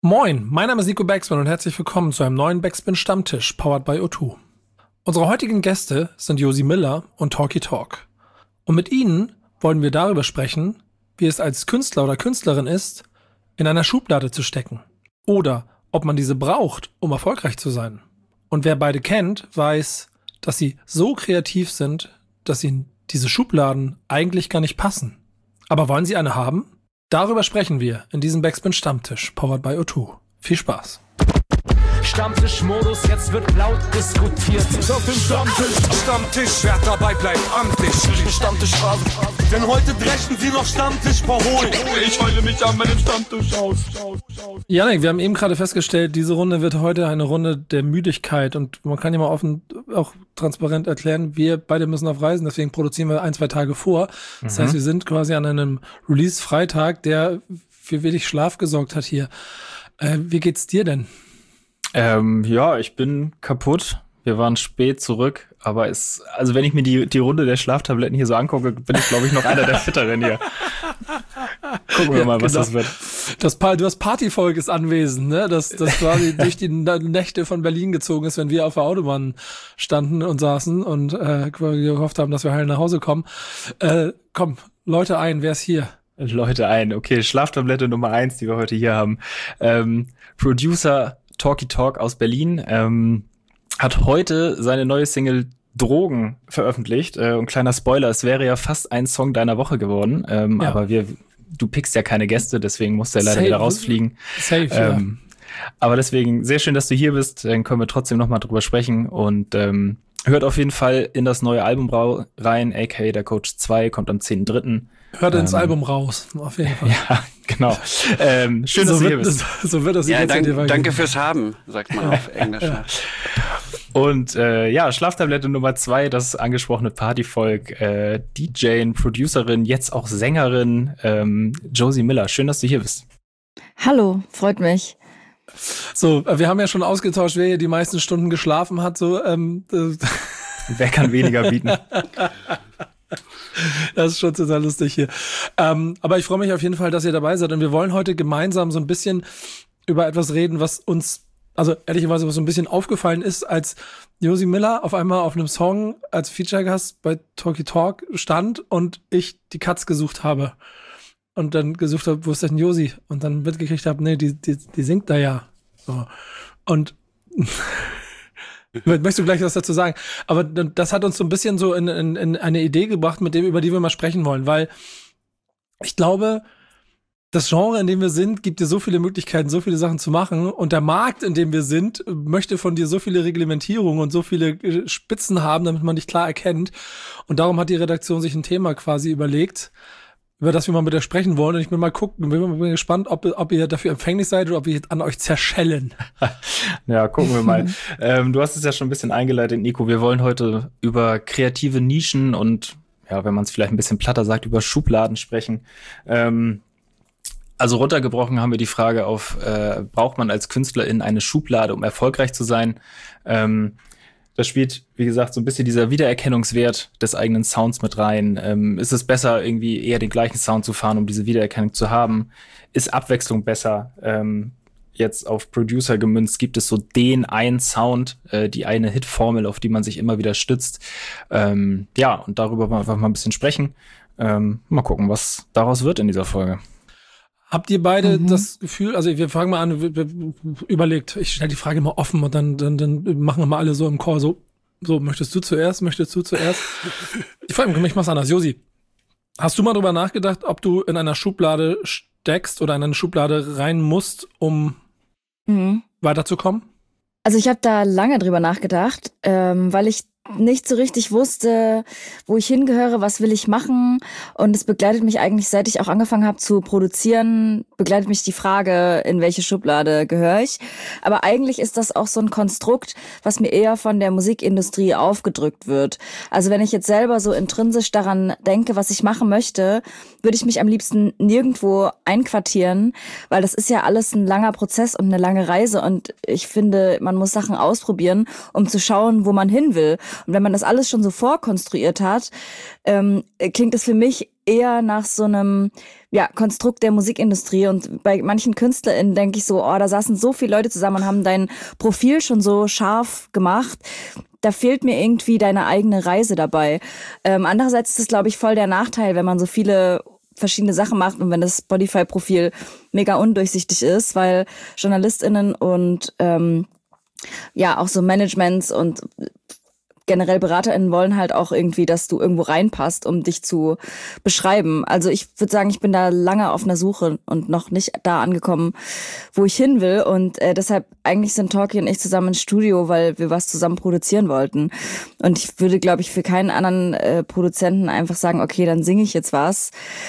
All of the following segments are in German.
Moin, mein Name ist Nico Backspin und herzlich willkommen zu einem neuen Backspin Stammtisch, powered by O2. Unsere heutigen Gäste sind Josie Miller und Talky Talk. Und mit ihnen wollen wir darüber sprechen, wie es als Künstler oder Künstlerin ist, in einer Schublade zu stecken. Oder ob man diese braucht, um erfolgreich zu sein. Und wer beide kennt, weiß, dass sie so kreativ sind, dass ihnen diese Schubladen eigentlich gar nicht passen. Aber wollen sie eine haben? Darüber sprechen wir in diesem Backspin Stammtisch, powered by O2. Viel Spaß. Stammtischmodus, jetzt wird laut diskutiert. Auf dem Stammtisch, wer dabei bleibt, amtlich. Stammtischphase. Denn heute brechen sie noch Stammtisch verholen. Ich heule mich an meinem Stammtisch aus. Janik, wir haben eben gerade festgestellt, diese Runde wird heute eine Runde der Müdigkeit. Und man kann ja mal offen, auch transparent erklären, wir beide müssen auf Reisen, deswegen produzieren wir 1-2 Tage vor. Das heißt, wir sind quasi an einem Release-Freitag, der für wenig Schlaf gesorgt hat hier. Wie geht's dir denn? Ja, ich bin kaputt. Wir waren spät zurück, aber also wenn ich mir die Runde der Schlaftabletten hier so angucke, bin ich, glaube ich, noch einer der Fitteren hier. Gucken wir mal, was das wird. Du hast Partyvolk ist anwesend, ne? Das quasi durch die Nächte von Berlin gezogen ist, wenn wir auf der Autobahn standen und saßen und gehofft haben, dass wir heil nach Hause kommen. Komm, Leute ein, wer ist hier? Leute ein. Okay, Schlaftablette Nummer 1, die wir heute hier haben. Producer Talky Talk aus Berlin hat heute seine neue Single Drogen veröffentlicht. Und kleiner Spoiler, es wäre ja fast ein Song deiner Woche geworden. Ja. Aber du pickst ja keine Gäste, deswegen musst du ja leider wieder rausfliegen. Safe, ja. Aber deswegen sehr schön, dass du hier bist. Dann können wir trotzdem noch mal drüber sprechen. Und hört auf jeden Fall in das neue Album rein, aka Der Coach 2, kommt am 10.3. Hört ins Album raus, auf jeden Fall. Ja, genau. Schön, dass du hier bist. So wird das ja, danke fürs Haben, sagt man auf Englisch. Ja. Und Schlaftablette Nummer 2, das angesprochene Partyvolk, DJ, Producerin, jetzt auch Sängerin, Josie Miller. Schön, dass du hier bist. Hallo, freut mich. So, wir haben ja schon ausgetauscht, wer hier die meisten Stunden geschlafen hat. So, wer kann weniger bieten? Das ist schon total lustig hier. Aber ich freue mich auf jeden Fall, dass ihr dabei seid. Und wir wollen heute gemeinsam so ein bisschen über etwas reden, was uns, also ehrlicherweise, was so ein bisschen aufgefallen ist, als Josie Miller auf einmal auf einem Song als Feature-Gast bei Talky Talk stand und ich die Katz gesucht habe. Und dann gesucht habe, wo ist denn Josie? Und dann mitgekriegt habe, nee, die singt da ja. So. Und möchtest du gleich was dazu sagen? Aber das hat uns so ein bisschen so in eine Idee gebracht, über die wir mal sprechen wollen, weil ich glaube, das Genre, in dem wir sind, gibt dir so viele Möglichkeiten, so viele Sachen zu machen, und der Markt, in dem wir sind, möchte von dir so viele Reglementierungen und so viele Spitzen haben, damit man dich klar erkennt. Und darum hat die Redaktion sich ein Thema quasi überlegt, über das wir mal mit dir sprechen wollen. Und ich bin mal gespannt, ob ihr dafür empfänglich seid oder ob wir an euch zerschellen. Ja, gucken wir mal. Du hast es ja schon ein bisschen eingeleitet, Nico. Wir wollen heute über kreative Nischen und, ja, wenn man es vielleicht ein bisschen platter sagt, über Schubladen sprechen. Also runtergebrochen haben wir die Frage auf, braucht man als Künstlerin eine Schublade, um erfolgreich zu sein? Da spielt, wie gesagt, so ein bisschen dieser Wiedererkennungswert des eigenen Sounds mit rein. Ist es besser, irgendwie eher den gleichen Sound zu fahren, um diese Wiedererkennung zu haben? Ist Abwechslung besser? Jetzt auf Producer gemünzt, gibt es so den einen Sound, die eine Hitformel, auf die man sich immer wieder stützt. Ja, und darüber wollen wir einfach mal ein bisschen sprechen. Mal gucken, was daraus wird in dieser Folge. Habt ihr beide das Gefühl, also wir fangen mal an, überlegt, ich stelle die Frage mal offen und dann machen wir mal alle so im Chor so, möchtest du zuerst? Ich frage mich, mach's anders. Josie, hast du mal drüber nachgedacht, ob du in einer Schublade steckst oder in eine Schublade rein musst, um weiterzukommen? Also ich habe da lange drüber nachgedacht, weil ich nicht so richtig wusste, wo ich hingehöre, was will ich machen, und es begleitet mich eigentlich, seit ich auch angefangen habe zu produzieren, begleitet mich die Frage, in welche Schublade gehöre ich. Aber eigentlich ist das auch so ein Konstrukt, was mir eher von der Musikindustrie aufgedrückt wird. Also wenn ich jetzt selber so intrinsisch daran denke, was ich machen möchte, würde ich mich am liebsten nirgendwo einquartieren, weil das ist ja alles ein langer Prozess und eine lange Reise, und ich finde, man muss Sachen ausprobieren, um zu schauen, wo man hin will. Und wenn man das alles schon so vorkonstruiert hat, klingt es für mich eher nach so einem Konstrukt der Musikindustrie. Und bei manchen KünstlerInnen denke ich so, da saßen so viele Leute zusammen und haben dein Profil schon so scharf gemacht. Da fehlt mir irgendwie deine eigene Reise dabei. Andererseits ist es, glaube ich, voll der Nachteil, wenn man so viele verschiedene Sachen macht und wenn das Spotify-Profil mega undurchsichtig ist, weil JournalistInnen und auch so Managements und generell BeraterInnen wollen halt auch irgendwie, dass du irgendwo reinpasst, um dich zu beschreiben. Also ich würde sagen, ich bin da lange auf einer Suche und noch nicht da angekommen, wo ich hin will. Und deshalb eigentlich sind Talkie und ich zusammen ins Studio, weil wir was zusammen produzieren wollten. Und ich würde, glaube ich, für keinen anderen Produzenten einfach sagen, okay, dann singe ich jetzt was,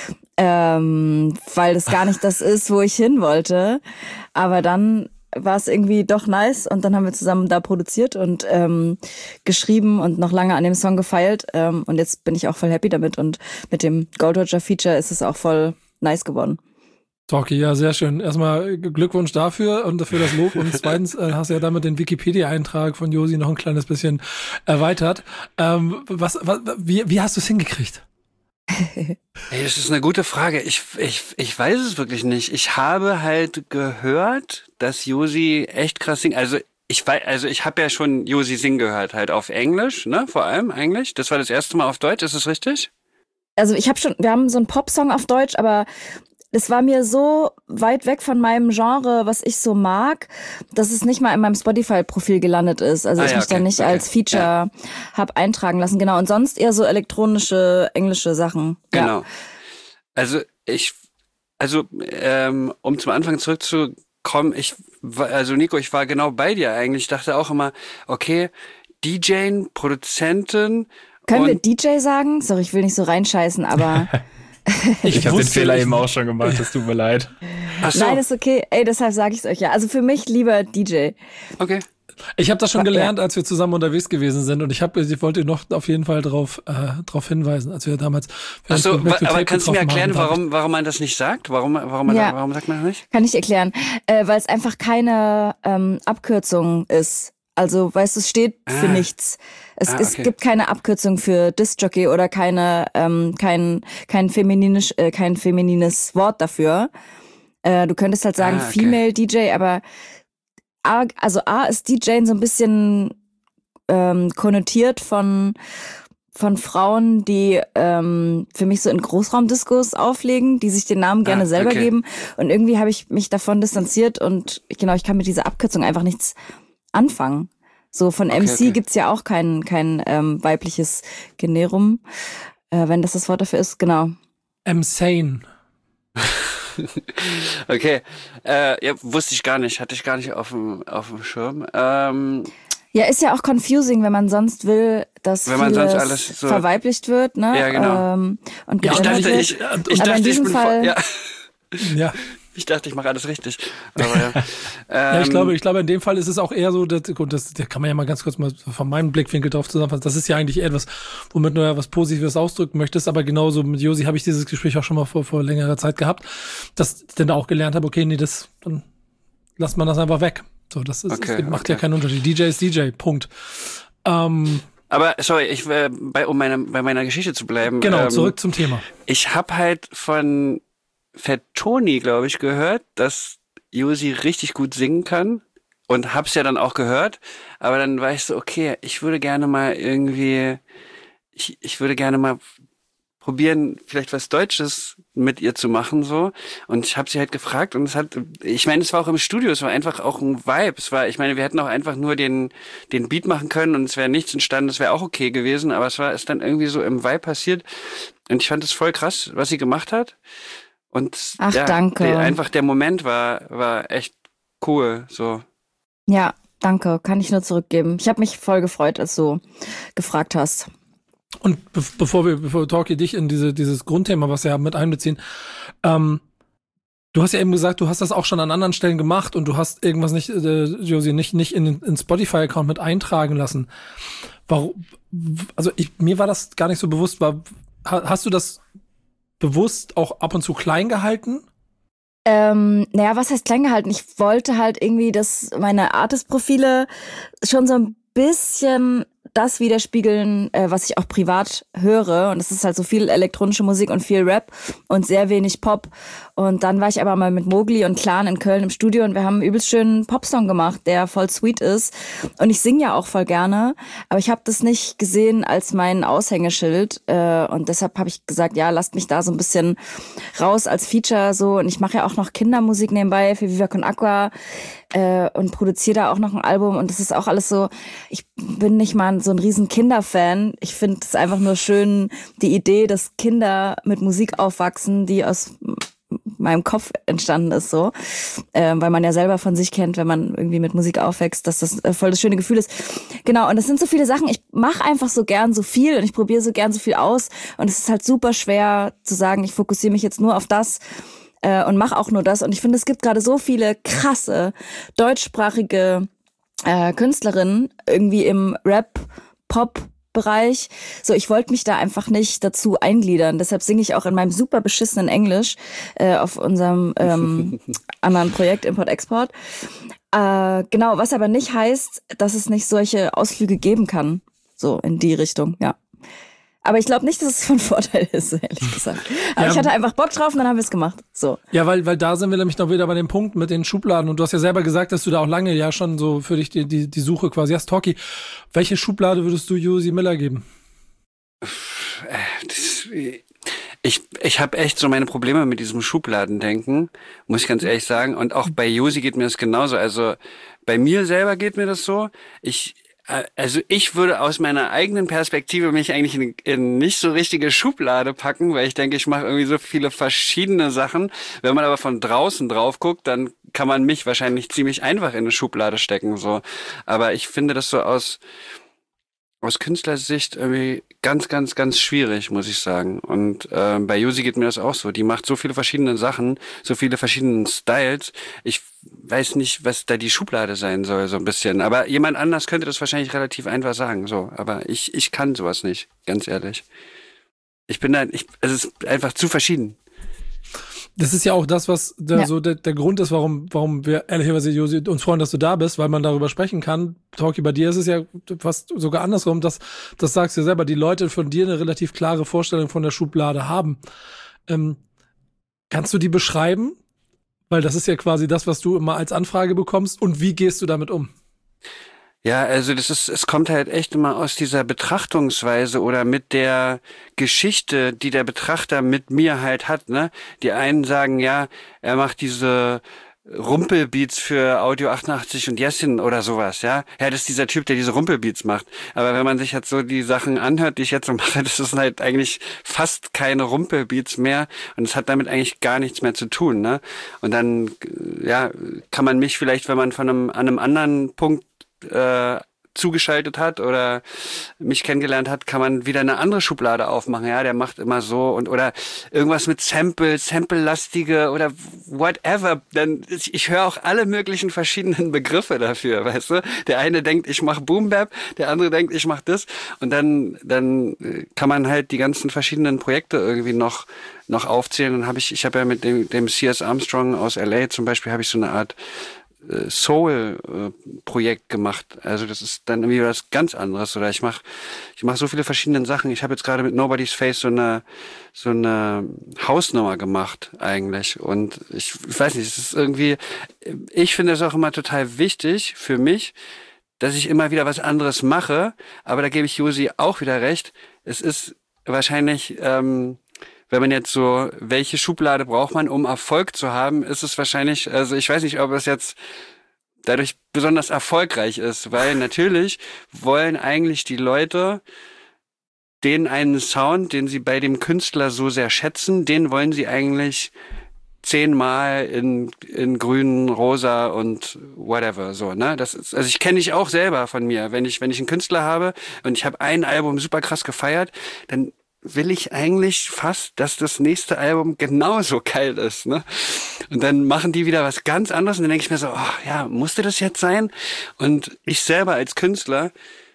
weil das gar nicht das ist, wo ich hin wollte. Aber dann war es irgendwie doch nice und dann haben wir zusammen da produziert und geschrieben und noch lange an dem Song gefeilt und jetzt bin ich auch voll happy damit und mit dem Gold Roger Feature ist es auch voll nice geworden. Talkie, ja, sehr schön. Erstmal Glückwunsch dafür und dafür das Lob und zweitens hast du ja damit den Wikipedia-Eintrag von Josi noch ein kleines bisschen erweitert. Wie hast du es hingekriegt? Hey, das ist eine gute Frage. Ich weiß es wirklich nicht. Ich habe halt gehört, dass Josi echt krass singt. Also ich habe ja schon Josi singen gehört, halt auf Englisch, ne? Vor allem eigentlich. Das war das erste Mal auf Deutsch, ist das richtig? Also wir haben so einen Popsong auf Deutsch, aber es war mir so weit weg von meinem Genre, was ich so mag, dass es nicht mal in meinem Spotify-Profil gelandet ist. Also ich mich dann nicht als Feature hab eintragen lassen. Genau. Und sonst eher so elektronische, englische Sachen. Genau. Ja. Um zum Anfang zurückzukommen, Nico, ich war genau bei dir eigentlich. Ich dachte auch immer, okay, DJen, Produzentin. Können wir DJ sagen? Sorry, ich will nicht so reinscheißen, aber... Ich habe den Fehler eben auch schon gemacht, es tut mir leid. Ach so. Nein, ist okay. Deshalb sage ich es euch ja. Also für mich lieber DJ. Okay. Ich habe das schon gelernt, als wir zusammen unterwegs gewesen sind und ich wollte noch auf jeden Fall drauf hinweisen, als wir damals... aber kannst du mir erklären, warum man das nicht sagt? Warum sagt man das nicht? Kann ich erklären. Weil es einfach keine Abkürzung ist. Also, weißt du, es steht für nichts. Es gibt keine Abkürzung für Disc-Jockey oder kein feminines Wort dafür. Du könntest halt sagen Female DJ, aber A ist DJ so ein bisschen konnotiert von Frauen, die für mich so in Großraumdiskos auflegen, die sich den Namen gerne selber geben. Und irgendwie habe ich mich davon distanziert und ich kann mit dieser Abkürzung einfach nichts anfangen. So von MC gibt's ja auch kein weibliches Generum, wenn das Wort dafür ist, genau. Sane. Okay, wusste ich gar nicht, hatte ich gar nicht auf dem Schirm. Ja, ist ja auch confusing, wenn man sonst will, dass vieles alles so verweiblicht wird, ne? Ja, genau. Und ich dachte, ich mache alles richtig. Aber ja, ich glaube, in dem Fall ist es auch eher so, da kann man ja mal ganz kurz mal von meinem Blickwinkel drauf zusammenfassen. Das ist ja eigentlich etwas, womit du ja was Positives ausdrücken möchtest, aber genauso mit Josi habe ich dieses Gespräch auch schon mal vor längerer Zeit gehabt, dass ich dann auch gelernt habe, okay, nee, dann lässt man das einfach weg. So, das macht ja keinen Unterschied. DJ ist DJ, Punkt. Aber sorry, bei meiner Geschichte zu bleiben. Genau, zurück zum Thema. Ich habe halt von Fat Tony, glaube ich, gehört, dass Josi richtig gut singen kann und hab's ja dann auch gehört, aber dann war ich so, okay, ich würde gerne mal probieren, vielleicht was Deutsches mit ihr zu machen, so. Und ich habe sie halt gefragt und es war auch im Studio, es war einfach auch ein Vibe. Wir hätten auch einfach nur den Beat machen können und es wäre nichts entstanden, das wäre auch okay gewesen, aber ist dann irgendwie so im Vibe passiert und ich fand es voll krass, was sie gemacht hat. Und danke. Einfach der Moment war echt cool, so. Ja, danke, kann ich nur zurückgeben. Ich habe mich voll gefreut, als du gefragt hast. Und bevor Talkie dich in dieses Grundthema, was wir ja mit einbeziehen, du hast ja eben gesagt, du hast das auch schon an anderen Stellen gemacht und du hast irgendwas Josi, nicht in den Spotify-Account mit eintragen lassen. Warum? Also mir war das gar nicht so bewusst. Hast du das bewusst auch ab und zu klein gehalten? Was heißt klein gehalten? Ich wollte halt irgendwie, dass meine Artist-Profile schon so ein bisschen das widerspiegeln, was ich auch privat höre. Und es ist halt so viel elektronische Musik und viel Rap und sehr wenig Pop. Und dann war ich aber mal mit Mowgli und Clan in Köln im Studio und wir haben einen übelst schönen Popsong gemacht, der voll sweet ist. Und ich singe ja auch voll gerne, aber ich habe das nicht gesehen als mein Aushängeschild. Und deshalb habe ich gesagt, ja, lasst mich da so ein bisschen raus als Feature so. Und ich mache ja auch noch Kindermusik nebenbei für Viva Con Aqua und produziere da auch noch ein Album. Und das ist auch alles so, ich bin nicht mal so ein riesen Kinderfan. Ich finde es einfach nur schön, die Idee, dass Kinder mit Musik aufwachsen, die aus meinem Kopf entstanden ist so, weil man ja selber von sich kennt, wenn man irgendwie mit Musik aufwächst, dass das voll das schöne Gefühl ist. Genau, und das sind so viele Sachen, ich mache einfach so gern so viel und ich probiere so gern so viel aus und es ist halt super schwer zu sagen, ich fokussiere mich jetzt nur auf das und mache auch nur das und ich finde, es gibt gerade so viele krasse deutschsprachige Künstlerinnen irgendwie im Rap, Pop, Bereich. So, ich wollte mich da einfach nicht dazu eingliedern. Deshalb singe ich auch in meinem super beschissenen Englisch auf unserem anderen Projekt Import-Export. Genau, was aber nicht heißt, dass es nicht solche Ausflüge geben kann. So in die Richtung, ja. Aber ich glaube nicht, dass es von Vorteil ist, ehrlich gesagt. Aber ich hatte einfach Bock drauf und dann haben wir es gemacht. So. Ja, weil da sind wir nämlich noch wieder bei dem Punkt mit den Schubladen. Und du hast ja selber gesagt, dass du da auch lange ja schon so für dich die Suche quasi hast. Talkie, welche Schublade würdest du Josie Miller geben? Ich habe echt so meine Probleme mit diesem Schubladendenken, muss ich ganz ehrlich sagen. Und auch bei Josie geht mir das genauso. Also bei mir selber geht mir das so. Ich würde aus meiner eigenen Perspektive mich eigentlich in nicht so richtige Schublade packen, weil ich denke, ich mache irgendwie so viele verschiedene Sachen. Wenn man aber von draußen drauf guckt, dann kann man mich wahrscheinlich ziemlich einfach in eine Schublade stecken, so. Aber ich finde das so aus Künstlersicht irgendwie ganz, ganz, ganz schwierig, muss ich sagen. Und bei Josie geht mir das auch so. Die macht so viele verschiedene Sachen, so viele verschiedene Styles. Ich weiß nicht, was da die Schublade sein soll, so ein bisschen. Aber jemand anders könnte das wahrscheinlich relativ einfach sagen, so. Aber ich kann sowas nicht, ganz ehrlich. Es ist einfach zu verschieden. Das ist ja auch das, was so der Grund ist, warum wir ehrlicherweise, Josie, uns freuen, dass du da bist, weil man darüber sprechen kann. Talkie, bei dir ist es ja fast sogar andersrum, das sagst du ja selber, die Leute von dir eine relativ klare Vorstellung von der Schublade haben. Kannst du die beschreiben? Weil das ist ja quasi das, was du immer als Anfrage bekommst. Und wie gehst du damit um? Ja, also es kommt halt echt immer aus dieser Betrachtungsweise oder mit der Geschichte, die der Betrachter mit mir halt hat, ne? Die einen sagen, ja, er macht diese Rumpelbeats für Audio 88 und Jessin oder sowas, ja. Ja, das ist dieser Typ, der diese Rumpelbeats macht. Aber wenn man sich jetzt so die Sachen anhört, die ich jetzt so mache, das ist halt eigentlich fast keine Rumpelbeats mehr und es hat damit eigentlich gar nichts mehr zu tun, ne? Und dann, ja, kann man mich vielleicht, wenn man an einem anderen Punkt zugeschaltet hat oder mich kennengelernt hat, kann man wieder eine andere Schublade aufmachen. Ja, der macht immer so oder irgendwas mit Sample-lastige oder whatever. Dann ich höre auch alle möglichen verschiedenen Begriffe dafür, weißt du? Der eine denkt, ich mache Boom Bap, der andere denkt, ich mache das und dann kann man halt die ganzen verschiedenen Projekte irgendwie noch aufzählen. Dann ich habe ja mit dem C.S. Armstrong aus LA zum Beispiel habe ich so eine Art Soul-Projekt gemacht. Also das ist dann irgendwie was ganz anderes. Oder ich mach so viele verschiedene Sachen. Ich habe jetzt gerade mit Nobody's Face so eine Hausnummer gemacht eigentlich. Und ich weiß nicht, es ist irgendwie, ich finde es auch immer total wichtig für mich, dass ich immer wieder was anderes mache. Aber da gebe ich Josie auch wieder recht. Es ist wahrscheinlich wenn man jetzt so, welche Schublade braucht man, um Erfolg zu haben, ist es wahrscheinlich, also ich weiß nicht, ob es jetzt dadurch besonders erfolgreich ist, weil natürlich wollen eigentlich die Leute den einen Sound, den sie bei dem Künstler so sehr schätzen, den wollen sie eigentlich 10-mal in grün, rosa und whatever, so, ne? Das ist, also ich kenne dich auch selber von mir, wenn ich einen Künstler habe und ich habe ein Album super krass gefeiert, dann will ich eigentlich fast, dass das nächste Album genauso geil ist, ne? Und dann machen die wieder was ganz anderes und dann denke ich mir so, oh, ja, musste das jetzt sein? Und ich selber als Künstler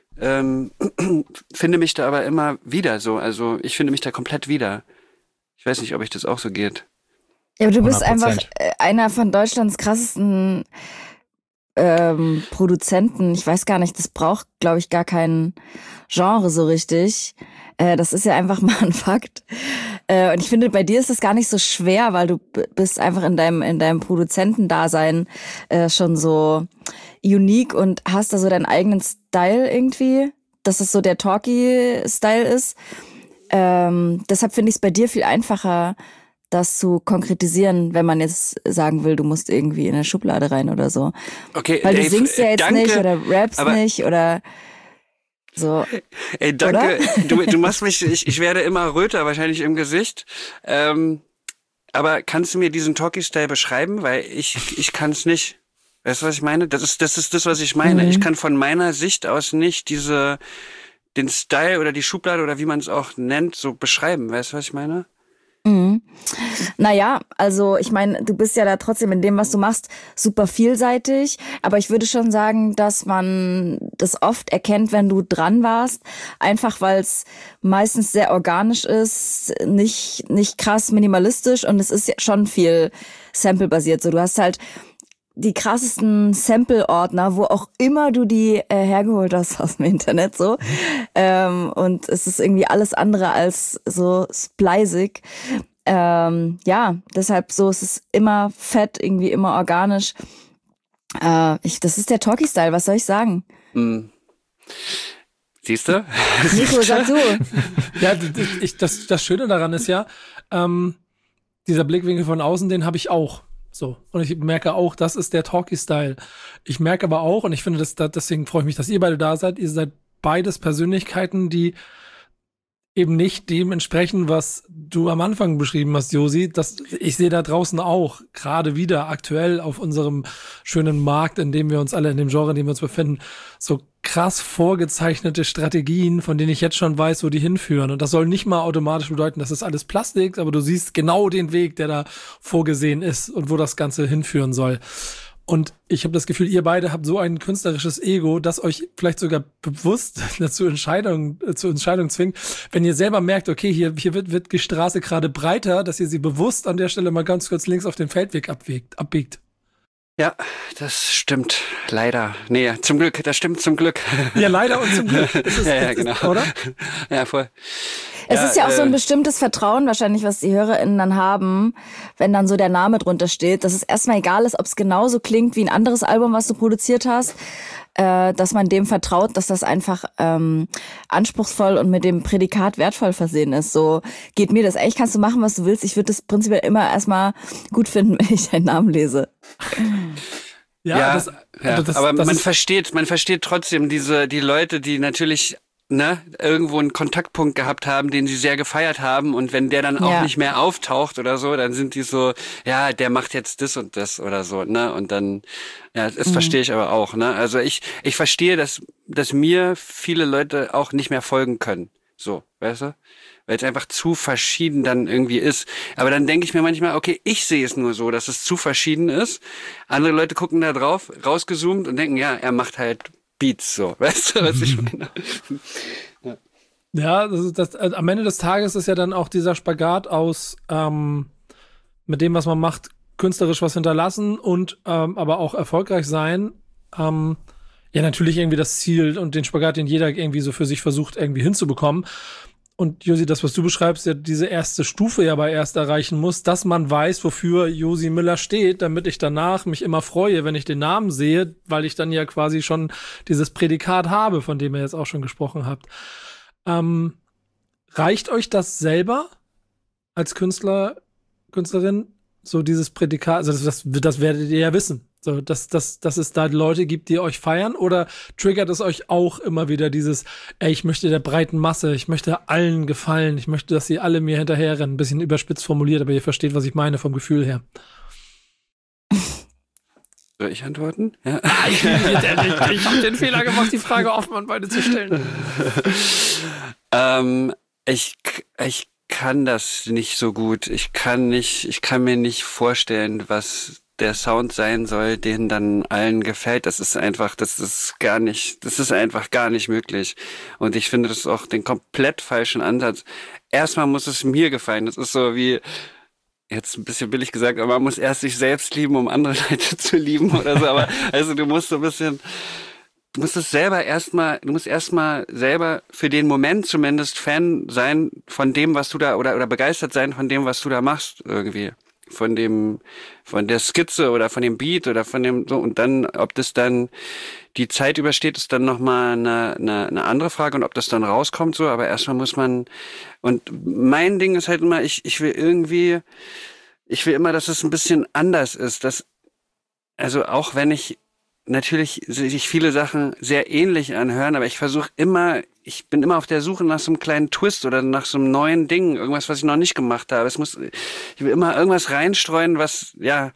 finde mich da aber immer wieder so, also ich finde mich da komplett wieder. Ich weiß nicht, ob ich das auch so geht. Ja, aber du bist 100%. einfach einer von Deutschlands krassesten Produzenten, ich weiß gar nicht, das braucht, glaube ich, gar kein Genre so richtig. Das ist ja einfach mal ein Fakt. Und ich finde, bei dir ist das gar nicht so schwer, weil du bist einfach in deinem Produzentendasein schon so unique und hast da so deinen eigenen Style irgendwie, dass es so der Talkie-Style ist. Deshalb finde ich es bei dir viel einfacher, das zu konkretisieren, wenn man jetzt sagen will, du musst irgendwie in eine Schublade rein oder so. Okay, weil Dave, du singst ja jetzt danke, nicht oder rappst nicht oder so. Ey, danke. Du machst mich, ich werde immer röter wahrscheinlich im Gesicht. Aber kannst du mir diesen Talkie-Style beschreiben? Weil ich kann es nicht. Weißt du, was ich meine? Das ist das, was ich meine. Ich kann von meiner Sicht aus nicht den Style oder die Schublade oder wie man es auch nennt, so beschreiben. Weißt du, was ich meine? Naja, also ich meine, du bist ja da trotzdem in dem, was du machst, super vielseitig. Aber ich würde schon sagen, dass man das oft erkennt, wenn du dran warst. Einfach weil es meistens sehr organisch ist, nicht krass minimalistisch und es ist ja schon viel Sample-basiert. So, du hast halt die krassesten Sample-Ordner, wo auch immer du die hergeholt hast aus dem Internet, so. Und es ist irgendwie alles andere als so splicig. Ja, deshalb so, es ist immer fett, irgendwie immer organisch. Das ist der Talkie-Style, was soll ich sagen? Siehst du? Nico, sag du. Ja, das Schöne daran ist ja, dieser Blickwinkel von außen, den habe ich auch. So. Und ich merke auch, das ist der Talkie-Style. Ich merke aber auch, und ich finde, deswegen freue ich mich, dass ihr beide da seid. Ihr seid beides Persönlichkeiten, die eben nicht dem entsprechen, was du am Anfang beschrieben hast, Josi. Ich sehe da draußen auch, gerade wieder aktuell auf unserem schönen Markt, in dem wir uns alle, in dem Genre, in dem wir uns befinden, so krass vorgezeichnete Strategien, von denen ich jetzt schon weiß, wo die hinführen. Und das soll nicht mal automatisch bedeuten, das ist alles Plastik, aber du siehst genau den Weg, der da vorgesehen ist und wo das Ganze hinführen soll. Und ich habe das Gefühl, ihr beide habt so ein künstlerisches Ego, das euch vielleicht sogar bewusst zur Entscheidung zwingt, wenn ihr selber merkt, okay, hier wird die Straße gerade breiter, dass ihr sie bewusst an der Stelle mal ganz kurz links auf den Feldweg abbiegt. Ja, das stimmt. Leider. Nee, zum Glück. Das stimmt zum Glück. Ja, leider und zum Glück. Ja, genau. Oder? Ja, voll. Es ist ja auch so ein bestimmtes Vertrauen wahrscheinlich, was die HörerInnen dann haben, wenn dann so der Name drunter steht, dass es erstmal egal ist, ob es genauso klingt wie ein anderes Album, was du produziert hast, dass man dem vertraut, dass das einfach anspruchsvoll und mit dem Prädikat wertvoll versehen ist. So geht mir das. Eigentlich kannst du machen, was du willst. Ich würde das prinzipiell immer erstmal gut finden, wenn ich deinen Namen lese. Ja, aber man versteht trotzdem die Leute, die natürlich irgendwo einen Kontaktpunkt gehabt haben, den sie sehr gefeiert haben, und wenn der dann auch nicht mehr auftaucht oder so, dann sind die so, ja, der macht jetzt das und das oder so, ne? Und dann, ja, das verstehe ich aber auch, ne? Also ich verstehe, dass mir viele Leute auch nicht mehr folgen können. So, weißt du? Weil es einfach zu verschieden dann irgendwie ist. Aber dann denke ich mir manchmal, okay, ich sehe es nur so, dass es zu verschieden ist. Andere Leute gucken da drauf, rausgezoomt und denken, ja, er macht halt Beats, so. Weißt du, was ich meine? Ja, am Ende des Tages ist ja dann auch dieser Spagat aus mit dem, was man macht, künstlerisch was hinterlassen und aber auch erfolgreich sein. Ja, natürlich irgendwie das Ziel und den Spagat, den jeder irgendwie so für sich versucht, irgendwie hinzubekommen. Und Josi, das, was du beschreibst, ja diese erste Stufe ja aber erst erreichen muss, dass man weiß, wofür Josi Miller steht, damit ich danach mich immer freue, wenn ich den Namen sehe, weil ich dann ja quasi schon dieses Prädikat habe, von dem ihr jetzt auch schon gesprochen habt. Reicht euch das selber als Künstlerin, so dieses Prädikat, also das werdet ihr ja wissen, so, dass es da Leute gibt, die euch feiern, oder triggert es euch auch immer wieder dieses, ich möchte der breiten Masse, ich möchte allen gefallen, ich möchte, dass sie alle mir hinterherrennen, ein bisschen überspitzt formuliert, aber ihr versteht, was ich meine vom Gefühl her. Soll ich antworten? Ja. Ich habe den Fehler gemacht, die Frage offen an beide zu stellen. Ich kann das nicht so gut. Ich kann mir nicht vorstellen, was der Sound sein soll, den dann allen gefällt. Das ist einfach gar nicht möglich. Und ich finde das auch den komplett falschen Ansatz. Erstmal muss es mir gefallen. Das ist so wie, jetzt ein bisschen billig gesagt, aber man muss erst sich selbst lieben, um andere Leute zu lieben oder so. Aber also du musst erstmal selber für den Moment zumindest Fan sein von dem, was du da, oder begeistert sein von dem, was du da machst irgendwie. Von der Skizze oder von dem Beat oder von dem, so, und dann, ob das dann die Zeit übersteht, ist dann nochmal eine andere Frage, und ob das dann rauskommt, so, aber erstmal muss man, und mein Ding ist halt immer, ich will immer, dass es ein bisschen anders ist, also auch wenn natürlich sich viele Sachen sehr ähnlich anhören, aber ich bin immer auf der Suche nach so einem kleinen Twist oder nach so einem neuen Ding, irgendwas, was ich noch nicht gemacht habe. Ich will immer irgendwas reinstreuen, was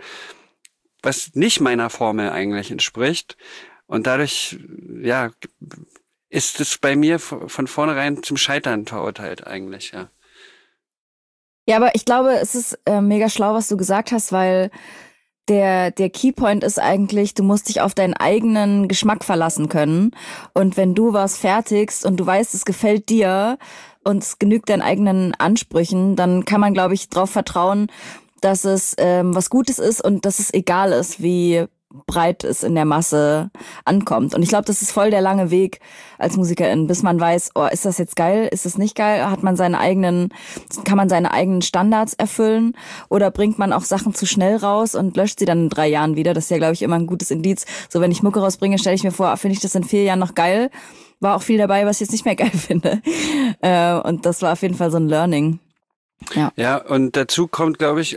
nicht meiner Formel eigentlich entspricht. Und dadurch, ja, ist es bei mir von vornherein zum Scheitern verurteilt eigentlich, ja. Ja, aber ich glaube, es ist mega schlau, was du gesagt hast, weil der Keypoint ist eigentlich, du musst dich auf deinen eigenen Geschmack verlassen können. Und wenn du was fertigst und du weißt, es gefällt dir und es genügt deinen eigenen Ansprüchen, dann kann man, glaube ich, darauf vertrauen, dass es was Gutes ist und dass es egal ist, wie breit es in der Masse ankommt. Und ich glaube, das ist voll der lange Weg als Musikerin, bis man weiß, oh, ist das jetzt geil, ist das nicht geil? Kann man seine eigenen Standards erfüllen, oder bringt man auch Sachen zu schnell raus und löscht sie dann in 3 Jahren wieder? Das ist ja, glaube ich, immer ein gutes Indiz. So, wenn ich Mucke rausbringe, stelle ich mir vor, finde ich das in 4 Jahren noch geil? War auch viel dabei, was ich jetzt nicht mehr geil finde. Und das war auf jeden Fall so ein Learning. Ja, und dazu kommt, glaube ich,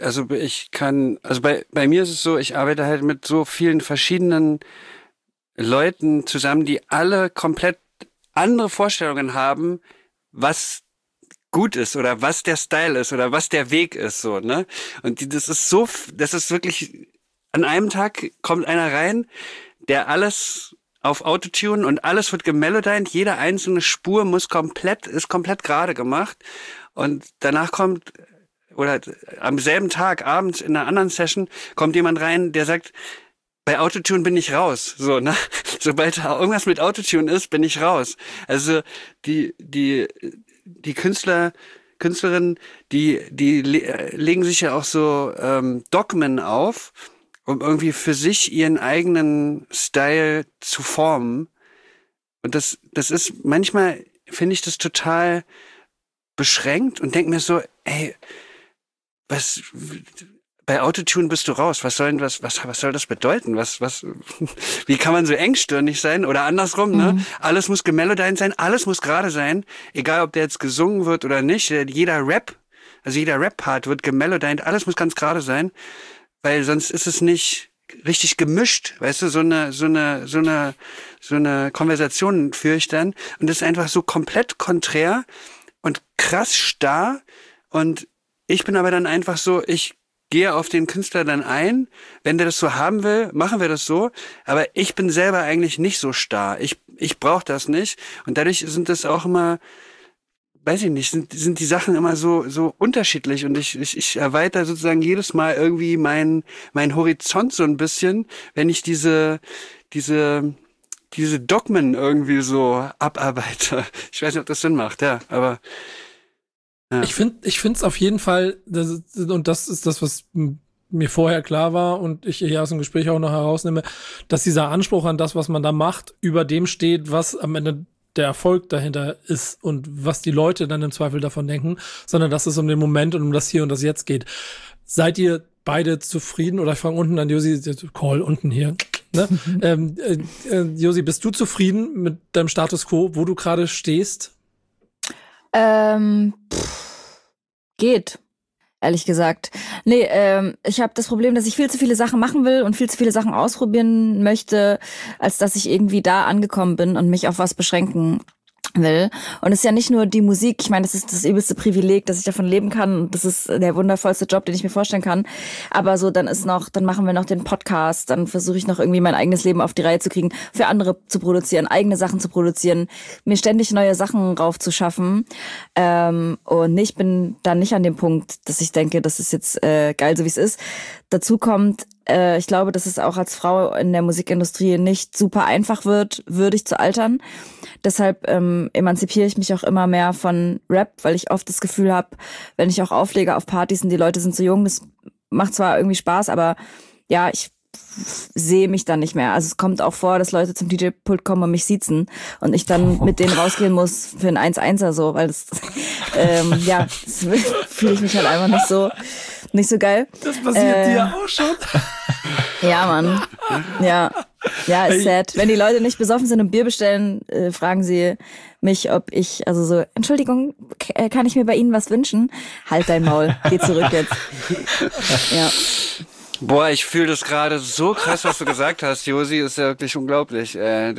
bei mir ist es so, ich arbeite halt mit so vielen verschiedenen Leuten zusammen, die alle komplett andere Vorstellungen haben, was gut ist oder was der Style ist oder was der Weg ist, so, ne? Und das ist wirklich, an einem Tag kommt einer rein, der alles auf Autotune, und alles wird gemelodined, jede einzelne Spur ist komplett gerade gemacht. Und danach oder am selben Tag, abends in einer anderen Session, kommt jemand rein, der sagt, bei Autotune bin ich raus. So, ne? Sobald da irgendwas mit Autotune ist, bin ich raus. Also, die Künstlerinnen, die legen sich ja auch so Dogmen auf, um irgendwie für sich ihren eigenen Style zu formen. Und das ist, manchmal finde ich das total beschränkt und denk mir so, ey, bei Autotune bist du raus. Was soll das bedeuten? Wie kann man so engstirnig sein? Oder andersrum, ne? Alles muss gemelodined sein, alles muss gerade sein. Egal, ob der jetzt gesungen wird oder nicht. Jeder Rap-Part wird gemelodined, alles muss ganz gerade sein. Weil sonst ist es nicht richtig gemischt, weißt du, so eine Konversation führe ich dann. Und das ist einfach so komplett konträr und krass starr, und ich bin aber dann einfach so, ich gehe auf den Künstler dann ein, wenn der das so haben will, machen wir das so, aber ich bin selber eigentlich nicht so starr, ich brauche das nicht, und dadurch sind das auch immer, weiß ich nicht, sind die Sachen immer so unterschiedlich, und ich erweitere sozusagen jedes Mal irgendwie mein Horizont so ein bisschen, wenn ich diese Dogmen irgendwie so abarbeite. Ich weiß nicht, ob das Sinn macht, ja, aber ja. Ich finde es auf jeden Fall, und das ist das, was mir vorher klar war und ich hier aus dem Gespräch auch noch herausnehme, dass dieser Anspruch an das, was man da macht, über dem steht, was am Ende der Erfolg dahinter ist und was die Leute dann im Zweifel davon denken, sondern dass es um den Moment und um das Hier und das Jetzt geht. Seid ihr beide zufrieden? Oder ich fange unten an, Josi, Call unten hier. Ne? Josi, bist du zufrieden mit deinem Status Quo, wo du gerade stehst? Geht, ehrlich gesagt. Nee, ich habe das Problem, dass ich viel zu viele Sachen machen will und viel zu viele Sachen ausprobieren möchte, als dass ich irgendwie da angekommen bin und mich auf was beschränken will. Und es ist ja nicht nur die Musik, ich meine, das ist das übelste Privileg, dass ich davon leben kann, und das ist der wundervollste Job, den ich mir vorstellen kann. Aber so, dann machen wir noch den Podcast, dann versuche ich noch irgendwie mein eigenes Leben auf die Reihe zu kriegen, für andere zu produzieren, eigene Sachen zu produzieren, mir ständig neue Sachen raufzuschaffen. Und ich bin dann nicht an dem Punkt, dass ich denke, das ist jetzt geil, so wie es ist. Dazu kommt, Ich glaube, dass es auch als Frau in der Musikindustrie nicht super einfach wird, würdig zu altern. Deshalb emanzipiere ich mich auch immer mehr von Rap, weil ich oft das Gefühl habe, wenn ich auch auflege auf Partys und die Leute sind so jung, das macht zwar irgendwie Spaß, aber ja, ich sehe mich dann nicht mehr. Also es kommt auch vor, dass Leute zum DJ-Pult kommen und mich siezen und ich dann mit denen rausgehen muss für ein 1-1er so, weil das das fühle ich mich halt einfach nicht so geil. Das passiert dir auch schon? Ja, Mann. Ja, ist sad. Wenn die Leute nicht besoffen sind und Bier bestellen, fragen sie mich, ob ich, also so, Entschuldigung, kann ich mir bei Ihnen was wünschen? Halt dein Maul, geh zurück jetzt. Ja. Boah, ich fühle das gerade so krass, was du gesagt hast, Josi, ist ja wirklich unglaublich.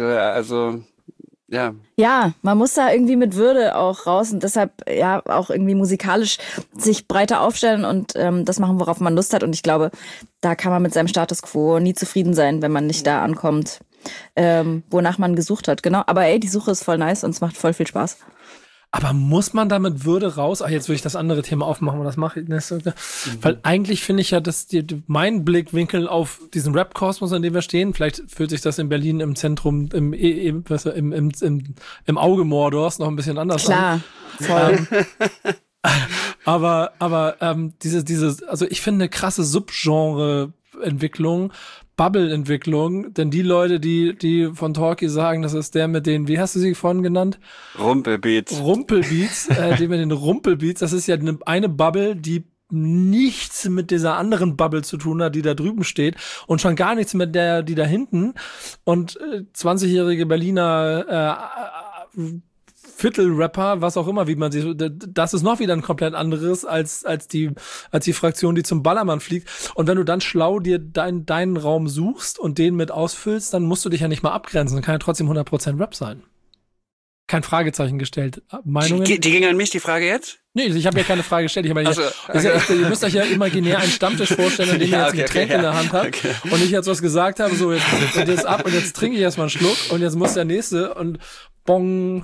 Ja, man muss da irgendwie mit Würde auch raus und deshalb ja auch irgendwie musikalisch sich breiter aufstellen und das machen, worauf man Lust hat. Und ich glaube, da kann man mit seinem Status quo nie zufrieden sein, wenn man nicht da ankommt, wonach man gesucht hat. Genau, aber ey, die Suche ist voll nice und es macht voll viel Spaß. Aber muss man da mit Würde raus? Ach, jetzt will ich das andere Thema aufmachen, aber das mache ich nicht. Weil eigentlich finde ich ja, dass mein Blickwinkel auf diesen Rap-Kosmos, an dem wir stehen, vielleicht fühlt sich das in Berlin im Zentrum, im Auge Mordors noch ein bisschen anders an. Klar, voll. Aber also ich finde eine krasse Subgenre-Entwicklung, Bubble-Entwicklung, denn die Leute, die von Talkie sagen, das ist der mit den, wie hast du sie vorhin genannt? Rumpelbeats, die mit den Rumpelbeats, das ist ja eine Bubble, die nichts mit dieser anderen Bubble zu tun hat, die da drüben steht und schon gar nichts mit der, die da hinten und 20-jährige Berliner Viertelrapper, was auch immer, wie man sie, das ist noch wieder ein komplett anderes als die Fraktion, die zum Ballermann fliegt. Und wenn du dann schlau dir deinen Raum suchst und den mit ausfüllst, dann musst du dich ja nicht mal abgrenzen. Dann kann ja trotzdem 100% Rap sein. Kein Fragezeichen gestellt. Meinungen? Die ging an mich, die Frage jetzt? Nee, ich habe ja keine Frage gestellt. Ihr müsst euch ja imaginär einen Stammtisch vorstellen, in dem ihr jetzt ein Getränk in der Hand habt. Okay. Und ich jetzt was gesagt habe, so jetzt ab und jetzt trinke ich erstmal einen Schluck und jetzt muss der nächste und bong.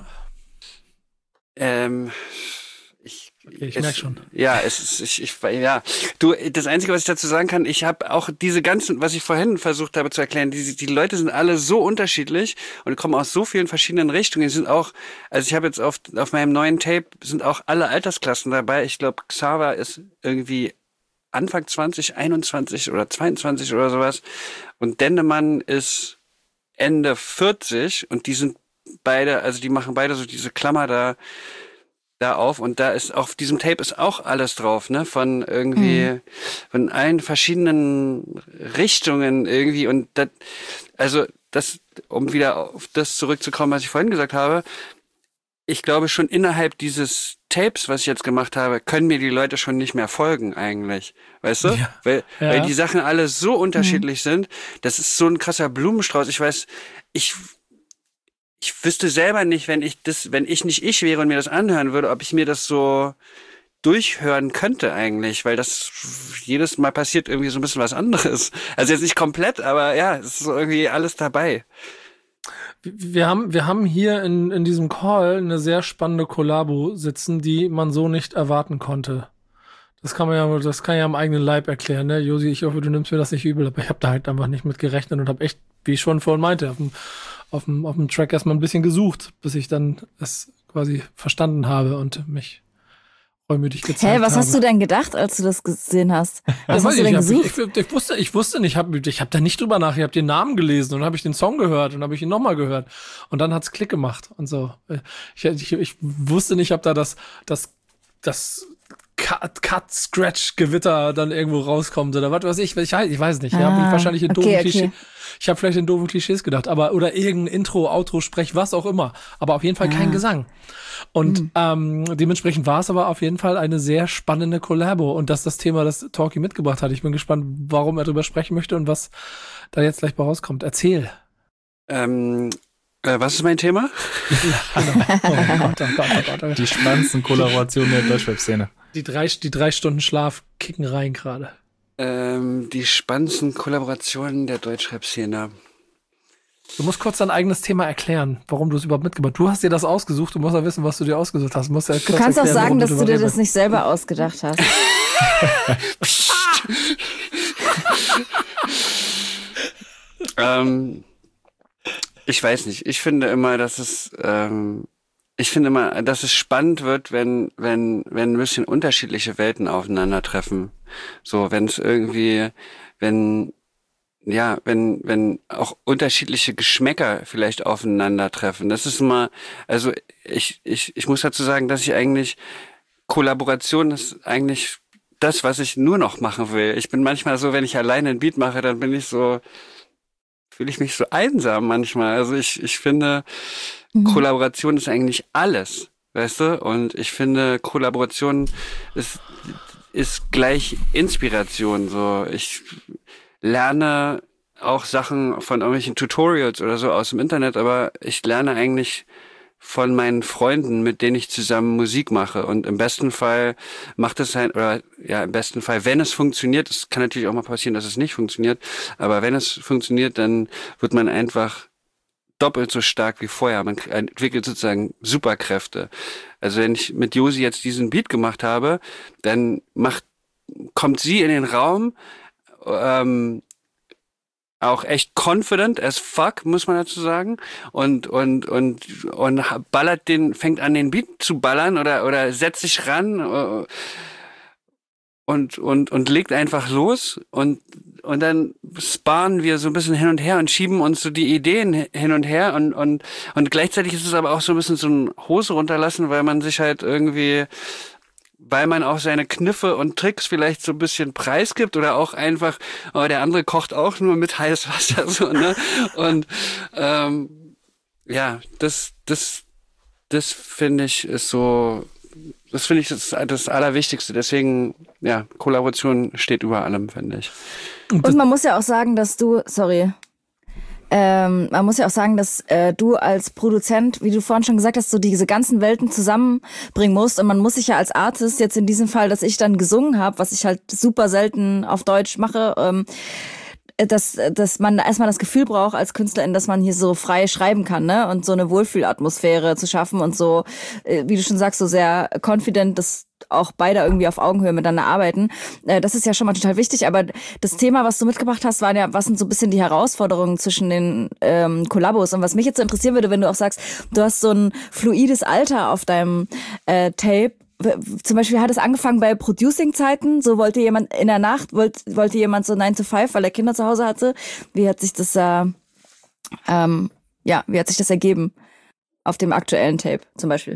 Ich merke schon. Ja, Du, das Einzige, was ich dazu sagen kann, ich habe auch diese ganzen, was ich vorhin versucht habe zu erklären, die Leute sind alle so unterschiedlich und kommen aus so vielen verschiedenen Richtungen. Die sind auch, also ich habe jetzt auf meinem neuen Tape sind auch alle Altersklassen dabei. Ich glaube, Xaver ist irgendwie Anfang 20, 21 oder 22 oder sowas. Und Dendemann ist Ende 40 und die sind beide, also die machen beide so diese Klammer da auf und da ist auf diesem Tape ist auch alles drauf, ne, von irgendwie von allen verschiedenen Richtungen irgendwie und das, also das, um wieder auf das zurückzukommen, was ich vorhin gesagt habe, ich glaube schon innerhalb dieses Tapes, was ich jetzt gemacht habe, können mir die Leute schon nicht mehr folgen eigentlich, weißt du? Ja. Weil die Sachen alle so unterschiedlich sind, das ist so ein krasser Blumenstrauß, ich wüsste selber nicht, wenn ich nicht ich wäre und mir das anhören würde, ob ich mir das so durchhören könnte eigentlich, weil das jedes Mal passiert irgendwie so ein bisschen was anderes. Also jetzt nicht komplett, aber ja, es ist so irgendwie alles dabei. Wir haben hier in diesem Call eine sehr spannende Kollabo sitzen, die man so nicht erwarten konnte. Das kann ja am eigenen Leib erklären, ne? Josi, ich hoffe, du nimmst mir das nicht übel, aber ich habe da halt einfach nicht mit gerechnet und habe echt, wie ich schon vorhin meinte, auf dem Track erstmal ein bisschen gesucht, bis ich dann es quasi verstanden habe und mich reumütig gezeigt habe. Was hast du denn gedacht, als du das gesehen hast? Was hast du denn gesucht? Ich wusste nicht, ich hab da nicht drüber nachgedacht, ich habe den Namen gelesen und dann habe ich den Song gehört und habe ich ihn nochmal gehört und dann hat's Klick gemacht und so. Ich wusste nicht, ob da das Cut-Scratch-Gewitter dann irgendwo rauskommt oder was weiß ich. Ich weiß nicht. Ich habe wahrscheinlich in doofen Klischees. Ich habe vielleicht in doofen Klischees gedacht, oder irgendein Intro, Outro, Sprech, was auch immer. Aber auf jeden Fall kein Gesang. Und dementsprechend war es aber auf jeden Fall eine sehr spannende Kollabo. Und das ist das Thema, das Talkie mitgebracht hat. Ich bin gespannt, warum er drüber sprechen möchte und was da jetzt gleich bei rauskommt. Erzähl. Was ist mein Thema? Oh Gott. Die spannendsten Kollaborationen der Deutschrap-Szene. Die 3 Stunden Schlaf kicken rein gerade. Die spannendsten Kollaborationen der Deutschrap-Szene. Du musst kurz dein eigenes Thema erklären, warum du es überhaupt mitgebracht hast. Du hast dir das ausgesucht, du musst ja wissen, was du dir ausgesucht hast. Du kannst erklären, auch sagen, dass du dir das nicht selber ausgedacht hast. Ich weiß nicht. Ich finde immer, dass es spannend wird, wenn ein bisschen unterschiedliche Welten aufeinandertreffen. So, wenn auch unterschiedliche Geschmäcker vielleicht aufeinandertreffen. Das ist immer, also ich muss dazu sagen, dass ich eigentlich, Kollaboration ist eigentlich das, was ich nur noch machen will. Ich bin manchmal so, wenn ich alleine ein Beat mache, dann fühle ich mich so einsam manchmal. Also ich finde, Kollaboration ist eigentlich alles, weißt du? Und ich finde, Kollaboration ist gleich Inspiration. So, ich lerne auch Sachen von irgendwelchen Tutorials oder so aus dem Internet, aber ich lerne eigentlich von meinen Freunden, mit denen ich zusammen Musik mache. Und im besten Fall macht es halt, oder ja, im besten Fall, wenn es funktioniert, es kann natürlich auch mal passieren, dass es nicht funktioniert, aber wenn es funktioniert, dann wird man einfach doppelt so stark wie vorher. Man entwickelt sozusagen Superkräfte. Also wenn ich mit Josi jetzt diesen Beat gemacht habe, dann kommt sie in den Raum, auch echt confident as fuck, muss man dazu sagen, und fängt an den Beat zu ballern oder setzt sich ran und legt einfach los und dann sparen wir so ein bisschen hin und her und schieben uns so die Ideen hin und her und gleichzeitig ist es aber auch so ein bisschen so ein Hose runterlassen, weil man sich halt irgendwie, weil man auch seine Kniffe und Tricks vielleicht so ein bisschen preisgibt oder auch einfach, der andere kocht auch nur mit heißem Wasser, so, ne? Und ja, das finde ich ist so, das finde ich das Allerwichtigste. Deswegen, ja, Kollaboration steht über allem, finde ich. Und man muss ja auch sagen, dass du als Produzent, wie du vorhin schon gesagt hast, so diese ganzen Welten zusammenbringen musst. Und man muss sich ja als Artist, jetzt in diesem Fall, dass ich dann gesungen habe, was ich halt super selten auf Deutsch mache, dass man erstmal das Gefühl braucht als Künstlerin, dass man hier so frei schreiben kann, ne? Und so eine Wohlfühlatmosphäre zu schaffen und so, wie du schon sagst, so sehr confident, dass auch beide irgendwie auf Augenhöhe miteinander arbeiten. Das ist ja schon mal total wichtig, aber das Thema, was du mitgebracht hast, was sind so ein bisschen die Herausforderungen zwischen den Kollabos. Und was mich jetzt so interessieren würde, wenn du auch sagst, du hast so ein fluides Alter auf deinem Tape. Zum Beispiel hat es angefangen bei Producing-Zeiten, so wollte jemand in der Nacht, wollte jemand so 9 to 5, weil er Kinder zu Hause hatte. Wie hat sich das ergeben auf dem aktuellen Tape zum Beispiel?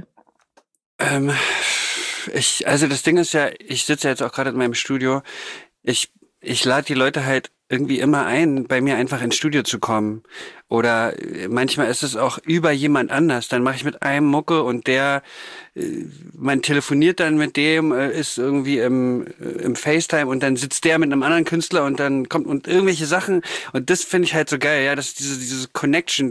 Also das Ding ist ja, ich sitze ja jetzt auch gerade in meinem Studio, ich lade die Leute halt irgendwie immer ein, bei mir einfach ins Studio zu kommen. Oder manchmal ist es auch über jemand anders. Dann mache ich mit einem Mucke und man telefoniert dann mit dem, ist irgendwie im FaceTime und dann sitzt der mit einem anderen Künstler und dann kommt und irgendwelche Sachen. Und das finde ich halt so geil, ja, dass diese Connection,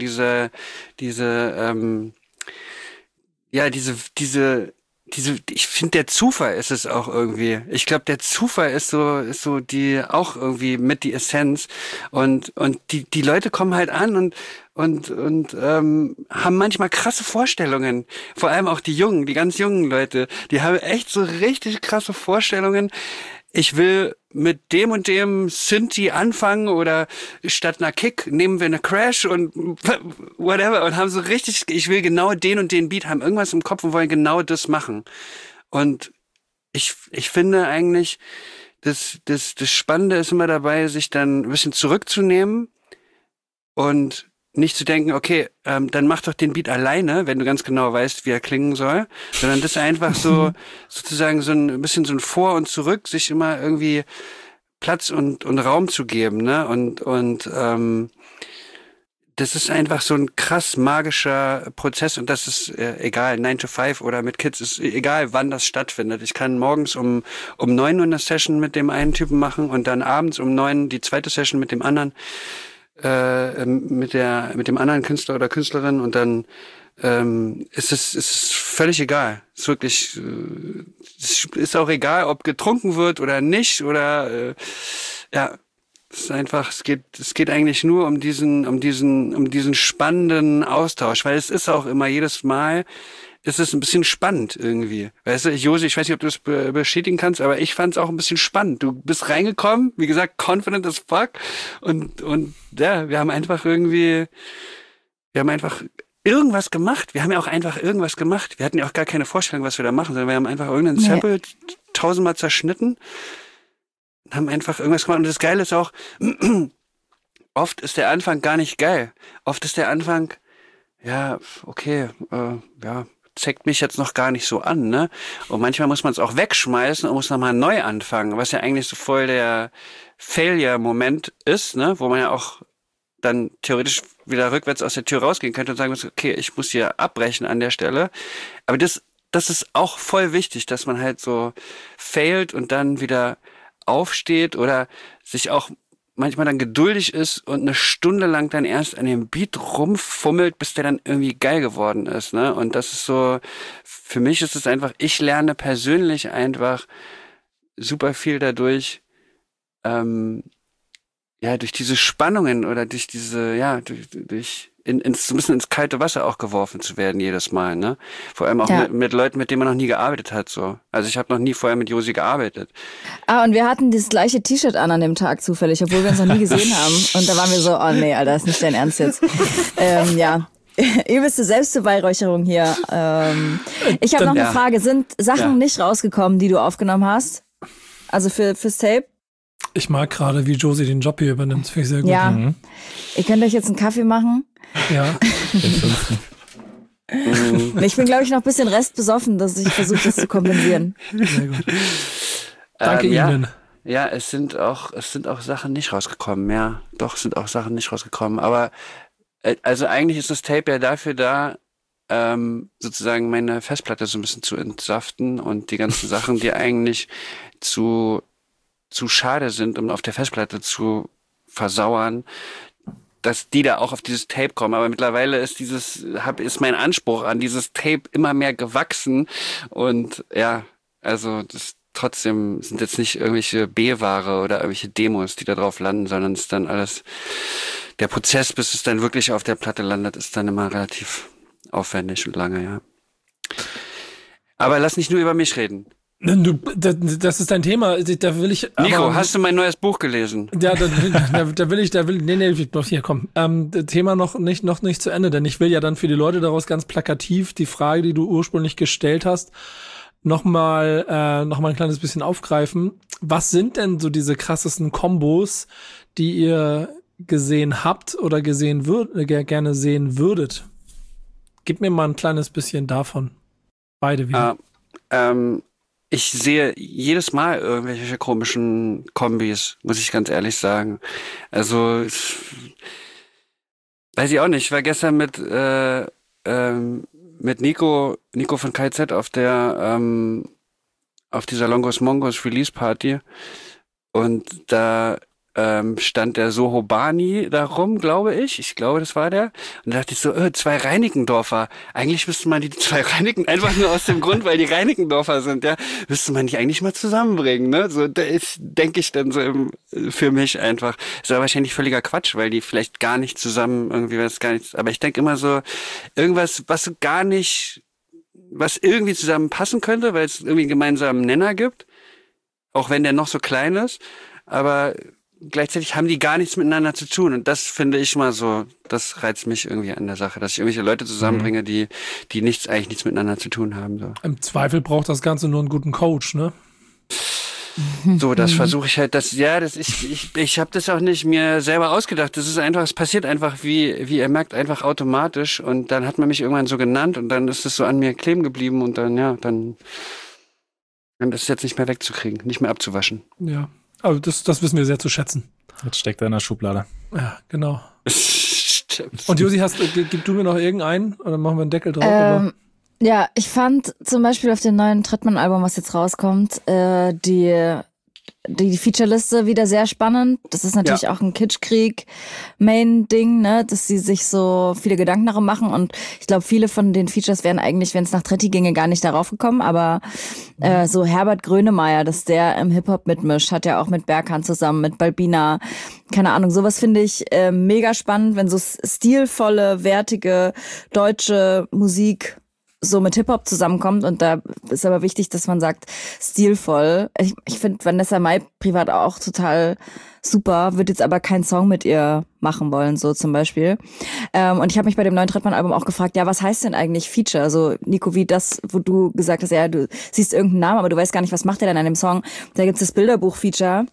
ich finde, der Zufall ist es auch irgendwie. Ich glaube, der Zufall ist so die auch irgendwie mit die Essenz und die Leute kommen halt an und haben manchmal krasse Vorstellungen. Vor allem auch die ganz jungen Leute, die haben echt so richtig krasse Vorstellungen. Ich will mit dem und dem Synthi anfangen oder statt einer Kick nehmen wir eine Crash und whatever und haben so richtig, ich will genau den und den Beat, haben irgendwas im Kopf und wollen genau das machen. Und ich finde eigentlich, das Spannende ist immer dabei, sich dann ein bisschen zurückzunehmen und nicht zu denken, okay, dann mach doch den Beat alleine, wenn du ganz genau weißt, wie er klingen soll, sondern das einfach so sozusagen so ein bisschen so ein Vor und Zurück, sich immer irgendwie Platz und Raum zu geben, ne? Und das ist einfach so ein krass magischer Prozess und das ist egal, 9 to 5 oder mit Kids, ist egal, wann das stattfindet. Ich kann morgens um 9 Uhr eine Session mit dem einen Typen machen und dann abends um 9 die zweite Session mit dem anderen. Mit dem anderen Künstler oder Künstlerin und dann ist es völlig egal. Es ist wirklich, es ist auch egal, ob getrunken wird oder nicht oder ja, es ist einfach, es geht eigentlich nur um diesen spannenden Austausch, weil es ist auch immer jedes Mal ist es ein bisschen spannend irgendwie. Weißt du, Josi, ich weiß nicht, ob du es bestätigen kannst, aber ich fand es auch ein bisschen spannend. Du bist reingekommen, wie gesagt, confident as fuck und ja, wir haben einfach irgendwas gemacht. Wir haben ja auch einfach irgendwas gemacht. Wir hatten ja auch gar keine Vorstellung, was wir da machen, sondern wir haben einfach irgendeinen Sample 1000-mal zerschnitten und haben einfach irgendwas gemacht. Und das Geile ist auch, oft ist der Anfang gar nicht geil. Oft ist der Anfang, ja, okay, zeigt mich jetzt noch gar nicht so an, ne? Und manchmal muss man es auch wegschmeißen und muss nochmal neu anfangen, was ja eigentlich so voll der Failure-Moment ist, ne? Wo man ja auch dann theoretisch wieder rückwärts aus der Tür rausgehen könnte und sagen muss, okay, ich muss hier abbrechen an der Stelle. Aber das ist auch voll wichtig, dass man halt so failt und dann wieder aufsteht oder sich auch manchmal dann geduldig ist und eine Stunde lang dann erst an dem Beat rumfummelt, bis der dann irgendwie geil geworden ist, ne? Und das ist so, für mich ist es einfach, ich lerne persönlich einfach super viel dadurch, durch diese Spannungen oder durch diese, durch so ein bisschen ins kalte Wasser auch geworfen zu werden jedes Mal, ne? Vor allem auch mit Leuten, mit denen man noch nie gearbeitet hat, so. Also ich habe noch nie vorher mit Josi gearbeitet. Und wir hatten das gleiche T-Shirt an dem Tag zufällig, obwohl wir uns noch nie gesehen haben. Und da waren wir so, oh nee, Alter, ist nicht dein Ernst jetzt. Übelste Selbstbeweihräucherung hier. Ich habe noch eine Frage. Sind Sachen nicht rausgekommen, die du aufgenommen hast? Also fürs Tape? Ich mag gerade, wie Josi den Job hier übernimmt. Finde ich sehr gut. Ja. Ihr könnt euch jetzt einen Kaffee machen. Ja. Ich bin, glaube ich, noch ein bisschen restbesoffen, dass ich versuche, das zu kompensieren. Sehr gut. Danke Ihnen. Ja, es sind auch Sachen nicht rausgekommen. Ja, doch, sind auch Sachen nicht rausgekommen. Aber also eigentlich ist das Tape ja dafür da, sozusagen meine Festplatte so ein bisschen zu entsaften und die ganzen Sachen, die eigentlich zu schade sind, um auf der Festplatte zu versauern, dass die da auch auf dieses Tape kommen. Aber mittlerweile ist mein Anspruch an dieses Tape immer mehr gewachsen. Und ja, also trotzdem sind jetzt nicht irgendwelche B-Ware oder irgendwelche Demos, die da drauf landen, sondern es ist dann alles, der Prozess, bis es dann wirklich auf der Platte landet, ist dann immer relativ aufwendig und lange, ja. Aber lass nicht nur über mich reden. Das ist dein Thema. Da will ich. Nico, hast du mein neues Buch gelesen? Ja, hier komm. Thema noch nicht zu Ende, denn ich will ja dann für die Leute daraus ganz plakativ die Frage, die du ursprünglich gestellt hast, noch mal ein kleines bisschen aufgreifen. Was sind denn so diese krassesten Kombos, die ihr gesehen habt oder gerne sehen würdet? Gib mir mal ein kleines bisschen davon. Beide wieder. Ich sehe jedes Mal irgendwelche komischen Kombis, muss ich ganz ehrlich sagen. Also, weiß ich auch nicht. Ich war gestern mit Nico von KZ auf dieser Longos Mongos Release Party und da stand der Soho Bani da rum, glaube ich. Ich glaube, das war der. Und da dachte ich so, 2 Reinickendorfer. Eigentlich müsste man die 2 Reinicken, einfach nur aus dem Grund, weil die Reinickendorfer sind, ja, müsste man die eigentlich mal zusammenbringen, ne? So, da denke ich dann so für mich einfach. Das ist aber wahrscheinlich völliger Quatsch, weil die vielleicht gar nicht zusammen aber ich denke immer so, irgendwas, was irgendwie zusammenpassen könnte, weil es irgendwie einen gemeinsamen Nenner gibt. Auch wenn der noch so klein ist. Aber gleichzeitig haben die gar nichts miteinander zu tun. Und das finde ich mal so, das reizt mich irgendwie an der Sache, dass ich irgendwelche Leute zusammenbringe, die eigentlich nichts miteinander zu tun haben. So. Im Zweifel braucht das Ganze nur einen guten Coach, ne? So, das versuche ich halt, ich habe das auch nicht mir selber ausgedacht. Das ist einfach, es passiert einfach, wie ihr merkt, einfach automatisch. Und dann hat man mich irgendwann so genannt und dann ist es so an mir kleben geblieben und dann ist es jetzt nicht mehr wegzukriegen, nicht mehr abzuwaschen. Ja. Aber das wissen wir sehr zu schätzen. Jetzt steckt er in der Schublade. Ja, genau. Und Josi, gib du mir noch irgendeinen oder machen wir einen Deckel drauf? Ja, ich fand zum Beispiel auf dem neuen Trettmann-Album, was jetzt rauskommt, die Featureliste wieder sehr spannend. Das ist natürlich auch ein Kitschkrieg-Main-Ding, ne, dass sie sich so viele Gedanken darum machen. Und ich glaube, viele von den Features wären eigentlich, wenn es nach Tretti ginge, gar nicht darauf gekommen. Aber so Herbert Grönemeyer, dass der im Hip-Hop mitmischt, hat ja auch mit Berkan zusammen, mit Balbina, keine Ahnung. Sowas finde ich mega spannend, wenn so stilvolle, wertige deutsche Musik so mit Hip-Hop zusammenkommt und da ist aber wichtig, dass man sagt, stilvoll. Ich finde Vanessa Mai privat auch total super, würde jetzt aber keinen Song mit ihr machen wollen, so zum Beispiel. Und ich habe mich bei dem neuen Trettmann-Album auch gefragt, ja, was heißt denn eigentlich Feature? Also Nico, wie das, wo du gesagt hast, ja, du siehst irgendeinen Namen, aber du weißt gar nicht, was macht der denn an dem Song? Da gibt's das Bilderbuch-Feature.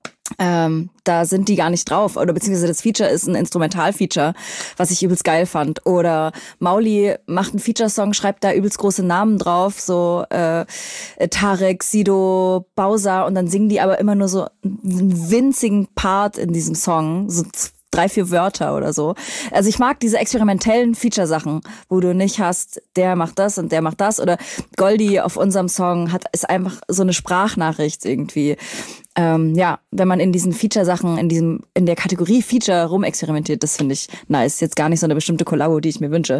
Da sind die gar nicht drauf. Oder beziehungsweise das Feature ist ein Instrumental-Feature, was ich übelst geil fand. Oder Mauli macht einen Feature-Song, schreibt da übelst große Namen drauf, so Tarek, Sido, Bowser, und dann singen die aber immer nur so einen winzigen Part in diesem Song, so 3-4 Wörter oder so. Also ich mag diese experimentellen Feature-Sachen, wo du nicht hast, der macht das und der macht das. Oder Goldie auf unserem Song ist einfach so eine Sprachnachricht irgendwie. Ja, wenn man in diesen Feature-Sachen, in der Kategorie Feature rumexperimentiert, das finde ich nice. Jetzt gar nicht so eine bestimmte Kollabo, die ich mir wünsche.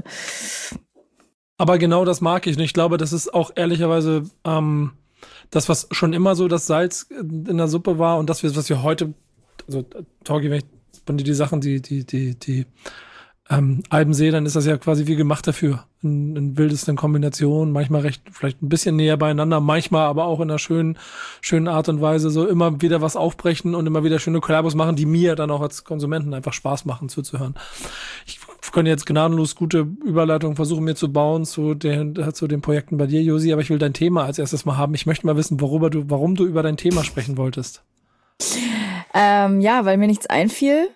Aber genau das mag ich. Und ich glaube, das ist auch ehrlicherweise das, was schon immer so das Salz in der Suppe war und das, was wir heute, also Torgi, wenn ich von die Sachen, die Alben sehe, dann ist das ja quasi wie gemacht dafür. In wildesten Kombinationen, manchmal vielleicht ein bisschen näher beieinander, manchmal aber auch in einer schönen Art und Weise so immer wieder was aufbrechen und immer wieder schöne Kollabos machen, die mir dann auch als Konsumenten einfach Spaß machen zuzuhören. Ich könnte jetzt gnadenlos gute Überleitungen versuchen mir zu bauen zu den Projekten bei dir, Josi, aber ich will dein Thema als erstes mal haben. Ich möchte mal wissen, warum du über dein Thema sprechen wolltest. Ja, weil mir nichts einfiel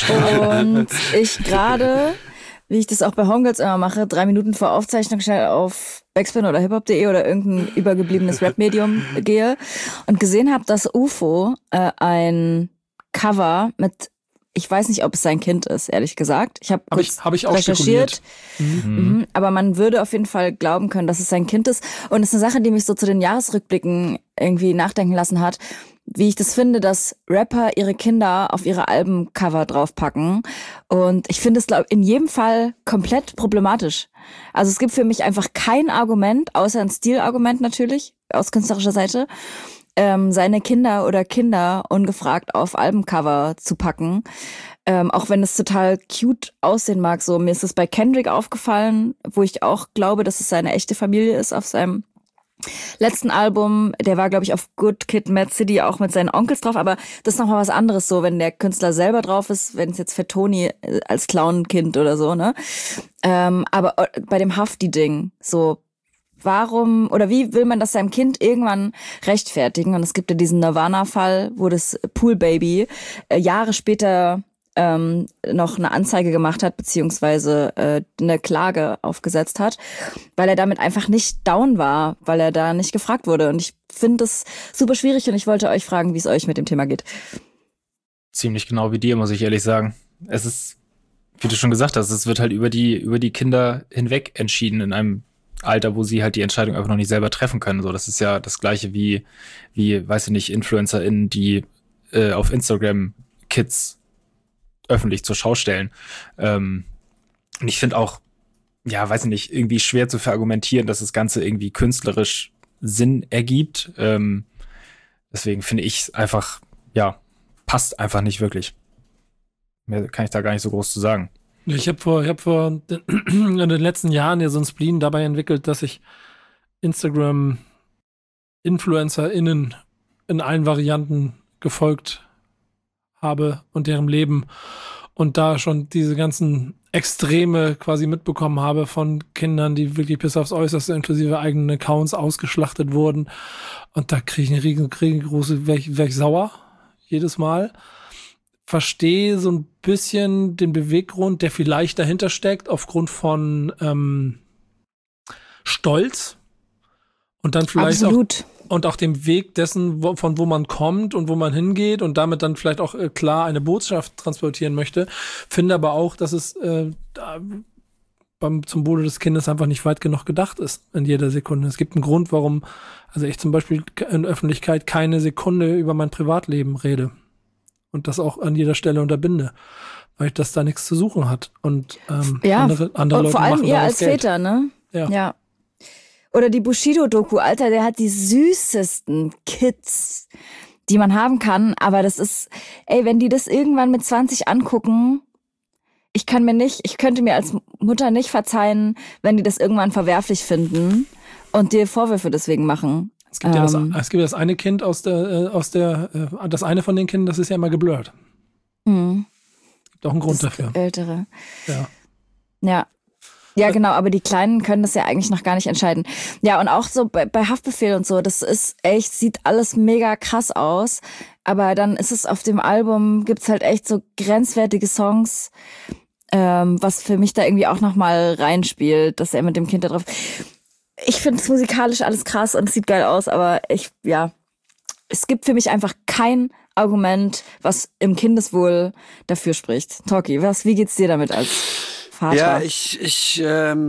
und ich gerade, wie ich das auch bei Homegirls immer mache, 3 Minuten vor Aufzeichnung schnell auf Backspin oder hiphop.de oder irgendein übergebliebenes Rap-Medium gehe und gesehen habe, dass UFO ein Cover mit, ich weiß nicht, ob es sein Kind ist, ehrlich gesagt. Ich habe hab ich auch recherchiert, aber man würde auf jeden Fall glauben können, dass es sein Kind ist. Und es ist eine Sache, die mich so zu den Jahresrückblicken irgendwie nachdenken lassen hat, wie ich das finde, dass Rapper ihre Kinder auf ihre Albencover draufpacken. Und ich finde es in jedem Fall komplett problematisch. Also es gibt für mich einfach kein Argument, außer ein Stilargument natürlich, aus künstlerischer Seite, seine Kinder oder Kinder ungefragt auf Albencover zu packen. Auch wenn es total cute aussehen mag. So, mir ist es bei Kendrick aufgefallen, wo ich auch glaube, dass es seine echte Familie ist auf seinem letzten Album. Der war, glaube ich, auf Good Kid, Mad City auch mit seinen Onkels drauf, aber das ist nochmal was anderes so, wenn der Künstler selber drauf ist, wenn es jetzt für Toni als Clownkind oder so, ne? Aber bei dem Hafti-Ding, so, warum oder wie will man das seinem Kind irgendwann rechtfertigen? Und es gibt ja diesen Nirvana-Fall, wo das Pool Baby Jahre später noch eine Anzeige gemacht hat, beziehungsweise eine Klage aufgesetzt hat, weil er damit einfach nicht down war, weil er da nicht gefragt wurde. Und ich finde das super schwierig und ich wollte euch fragen, wie es euch mit dem Thema geht. Ziemlich genau wie dir, muss ich ehrlich sagen. Es ist, wie du schon gesagt hast, es wird halt über die Kinder hinweg entschieden in einem Alter, wo sie halt die Entscheidung einfach noch nicht selber treffen können. So, das ist ja das Gleiche wie weiß ich nicht, InfluencerInnen, die auf Instagram Kids öffentlich zur Schau stellen. Und ich finde auch, ja, weiß ich nicht, irgendwie schwer zu verargumentieren, dass das Ganze irgendwie künstlerisch Sinn ergibt. Deswegen finde ich es einfach, ja, passt einfach nicht wirklich. Mehr kann ich da gar nicht so groß zu sagen. Ich habe vor in den letzten Jahren ja so ein Spleen dabei entwickelt, dass ich Instagram-InfluencerInnen in allen Varianten gefolgt habe und deren Leben und da schon diese ganzen Extreme quasi mitbekommen habe von Kindern, die wirklich bis aufs Äußerste inklusive eigenen Accounts ausgeschlachtet wurden. Und da kriege ich eine riesengroße, wäre ich sauer jedes Mal. Verstehe so ein bisschen den Beweggrund, der vielleicht dahinter steckt, aufgrund von Stolz und dann vielleicht Absolut. Und auch dem Weg dessen, von wo man kommt und wo man hingeht und damit dann vielleicht auch klar eine Botschaft transportieren möchte. Finde aber auch, dass es zum Wohle des Kindes einfach nicht weit genug gedacht ist in jeder Sekunde. Es gibt einen Grund, warum also ich zum Beispiel in Öffentlichkeit keine Sekunde über mein Privatleben rede und das auch an jeder Stelle unterbinde, weil das da nichts zu suchen hat. Und andere Leute vor allem machen ihr als Geld. Väter, ne? Ja. Oder die Bushido-Doku, Alter, der hat die süßesten Kids, die man haben kann. Aber das ist, wenn die das irgendwann mit 20 angucken, ich könnte mir als Mutter nicht verzeihen, wenn die das irgendwann verwerflich finden und dir Vorwürfe deswegen machen. Es gibt ja das eine Kind das eine von den Kindern, das ist ja immer geblurrt. Gibt auch einen Grund dafür. Ältere. Ja. Ja, genau, aber die Kleinen können das ja eigentlich noch gar nicht entscheiden. Ja, und auch so bei Haftbefehl und so, das ist echt, sieht alles mega krass aus. Aber dann ist es auf dem Album, gibt's halt echt so grenzwertige Songs, was für mich da irgendwie auch nochmal reinspielt, dass er mit dem Kind da drauf. Ich finde es musikalisch alles krass und es sieht geil aus, aber es gibt für mich einfach kein Argument, was im Kindeswohl dafür spricht. Talkie, wie geht's dir damit als Vater? Ja, ich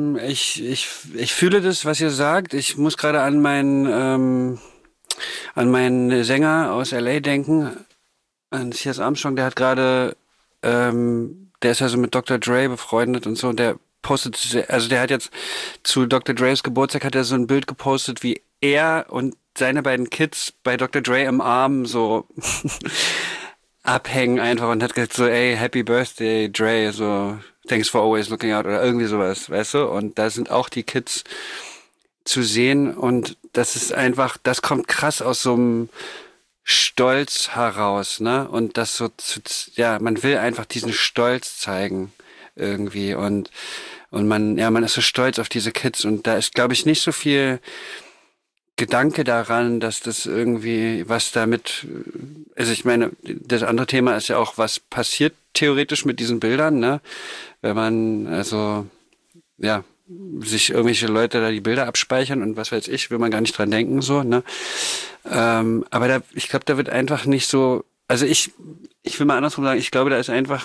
fühle das, was ihr sagt. Ich muss gerade an meinen Sänger aus LA denken, an C.S. Armstrong, der hat gerade, der ist also mit Dr. Dre befreundet und so, und der postet, also der hat jetzt zu Dr. Dres Geburtstag hat er so ein Bild gepostet, wie er und seine beiden Kids bei Dr. Dre im Arm so abhängen einfach und hat gesagt so, ey, Happy Birthday, Dre, so, thanks for always looking out oder irgendwie sowas, weißt du? Und da sind auch die Kids zu sehen und das ist einfach, das kommt krass aus so einem Stolz heraus, ne? Und das so, man will einfach diesen Stolz zeigen irgendwie und man ist so stolz auf diese Kids und da ist, glaube ich, nicht so viel Gedanke daran, dass das irgendwie was damit, also ich meine, das andere Thema ist ja auch, was passiert theoretisch mit diesen Bildern, ne? Wenn man, also, ja, sich irgendwelche Leute da die Bilder abspeichern und was weiß ich, will man gar nicht dran denken, so, ne? Aber ich glaube, da wird einfach nicht so, also ich will mal andersrum sagen, ich glaube, da ist einfach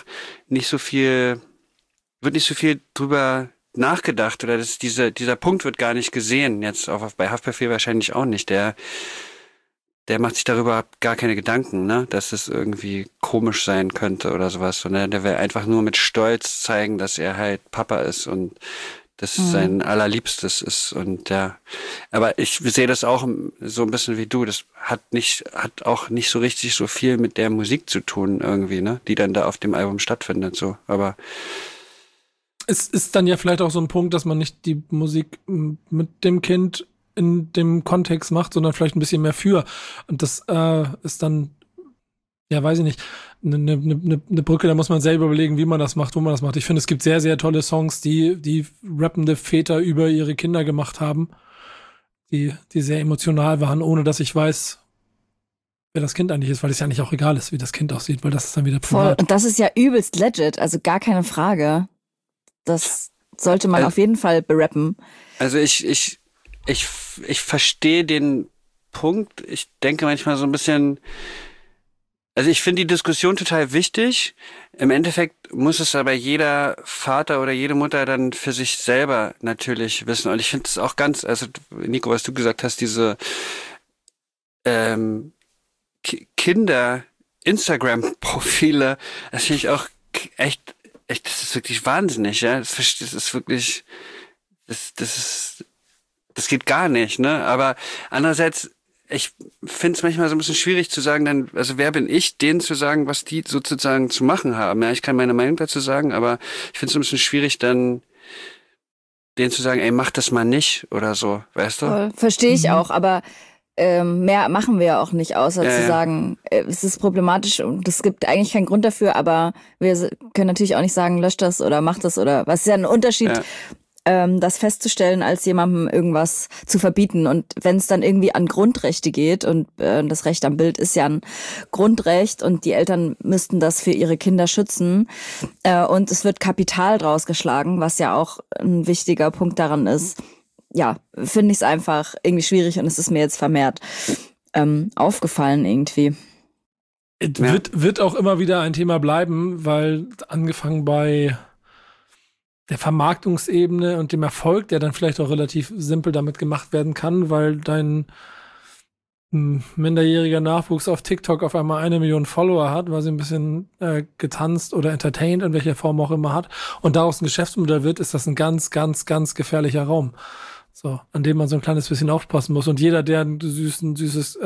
wird nicht so viel drüber nachgedacht oder dieser Punkt wird gar nicht gesehen. Jetzt auch bei Haftbefehl wahrscheinlich auch nicht. Der macht sich darüber gar keine Gedanken, ne, dass es irgendwie komisch sein könnte oder sowas, sondern der will einfach nur mit Stolz zeigen, dass er halt Papa ist und das sein Allerliebstes ist und ja. Aber ich sehe das auch so ein bisschen wie du. Das hat auch nicht so richtig so viel mit der Musik zu tun irgendwie, ne, die dann da auf dem Album stattfindet, so. Aber es ist dann ja vielleicht auch so ein Punkt, dass man nicht die Musik mit dem Kind in dem Kontext macht, sondern vielleicht ein bisschen mehr für. Und das ist dann, ja, weiß ich nicht, eine Brücke, da muss man selber überlegen, wie man das macht, wo man das macht. Ich finde, es gibt sehr, sehr tolle Songs, die rappende Väter über ihre Kinder gemacht haben, die sehr emotional waren, ohne dass ich weiß, wer das Kind eigentlich ist, weil es ja nicht auch egal ist, wie das Kind aussieht, weil das ist dann wieder privat. Voll. Und das ist ja übelst legit, also gar keine Frage. Das sollte man auf jeden Fall berappen. Also ich verstehe den Punkt. Ich denke manchmal so ein bisschen, also ich finde die Diskussion total wichtig. Im Endeffekt muss es aber jeder Vater oder jede Mutter dann für sich selber natürlich wissen. Und ich finde es auch ganz, also Nico, was du gesagt hast, diese Kinder-Instagram-Profile, das finde ich auch echt, das ist wirklich wahnsinnig, ja. Das ist wirklich, das geht gar nicht, ne? Aber andererseits, ich finde es manchmal so ein bisschen schwierig zu sagen, dann, also wer bin ich, denen zu sagen, was die sozusagen zu machen haben. Ja, ich kann meine Meinung dazu sagen, aber ich finde es ein bisschen schwierig, dann denen zu sagen, ey, mach das mal nicht oder so, weißt du? Verstehe ich auch, aber mehr machen wir ja auch nicht, außer zu sagen, es ist problematisch und es gibt eigentlich keinen Grund dafür, aber wir können natürlich auch nicht sagen, löscht das oder macht das oder was ist ja ein Unterschied, das festzustellen, als jemandem irgendwas zu verbieten. Und wenn es dann irgendwie an Grundrechte geht und das Recht am Bild ist ja ein Grundrecht und die Eltern müssten das für ihre Kinder schützen und es wird Kapital draus geschlagen, was ja auch ein wichtiger Punkt daran ist, ja, finde ich es einfach irgendwie schwierig und es ist mir jetzt vermehrt aufgefallen irgendwie. Wird auch immer wieder ein Thema bleiben, weil angefangen bei der Vermarktungsebene und dem Erfolg, der dann vielleicht auch relativ simpel damit gemacht werden kann, weil dein minderjähriger Nachwuchs auf TikTok auf einmal 1 Million Follower hat, weil sie ein bisschen getanzt oder entertained, in welcher Form auch immer hat und daraus ein Geschäftsmodell wird, ist das ein ganz, ganz, ganz gefährlicher Raum. So, an dem man so ein kleines bisschen aufpassen muss. Und jeder, der ein süßes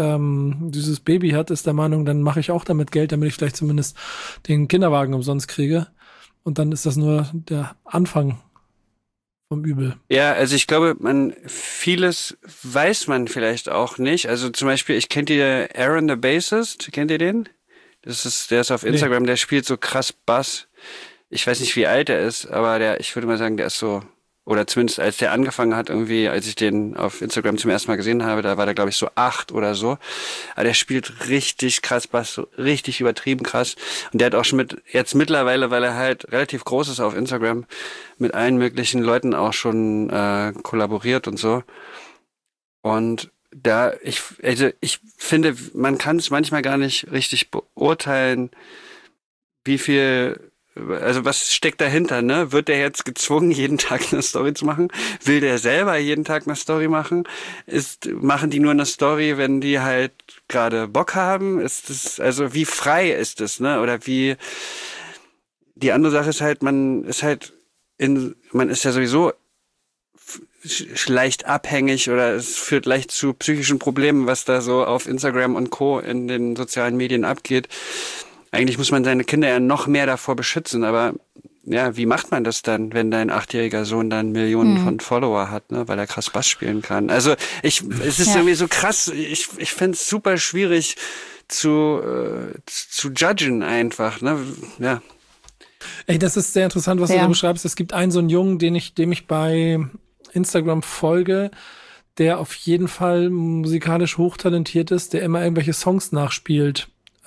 Baby hat, ist der Meinung, dann mache ich auch damit Geld, damit ich vielleicht zumindest den Kinderwagen umsonst kriege. und dann ist das nur der Anfang vom Übel. Ja, also ich glaube, vieles weiß man vielleicht auch nicht. Also zum Beispiel, kennt ihr Aaron the Bassist? Kennt ihr den? Der ist auf Instagram, der spielt so krass Bass. Ich weiß nicht, wie alt er ist, aber ich würde mal sagen, der ist so, oder zumindest als der angefangen hat, irgendwie, als ich den auf Instagram zum ersten Mal gesehen habe, da war der, glaube ich, so 8 oder so. Aber der spielt richtig krass Bass, so richtig übertrieben krass. Und der hat auch schon jetzt mittlerweile, weil er halt relativ groß ist auf Instagram, mit allen möglichen Leuten auch schon kollaboriert und so. Und ich finde, man kann es manchmal gar nicht richtig beurteilen, also was steckt dahinter, ne? Wird der jetzt gezwungen, jeden Tag eine Story zu machen? Will der selber jeden Tag eine Story machen? Machen die nur eine Story, wenn die halt gerade Bock haben? Also wie frei ist das, ne? Oder die andere Sache ist halt, man ist ja sowieso leicht abhängig oder es führt leicht zu psychischen Problemen, was da so auf Instagram und Co. in den sozialen Medien abgeht. Eigentlich muss man seine Kinder ja noch mehr davor beschützen, aber ja, wie macht man das dann, wenn dein 8-jähriger Sohn dann Millionen von Follower hat, ne, weil er krass Bass spielen kann? Also es ist irgendwie so krass, ich finde es super schwierig zu judgen einfach, ne, ja. Ey, das ist sehr interessant, was du da beschreibst. Es gibt einen so einen Jungen, dem ich bei Instagram folge, der auf jeden Fall musikalisch hochtalentiert ist, der immer irgendwelche Songs nachspielt.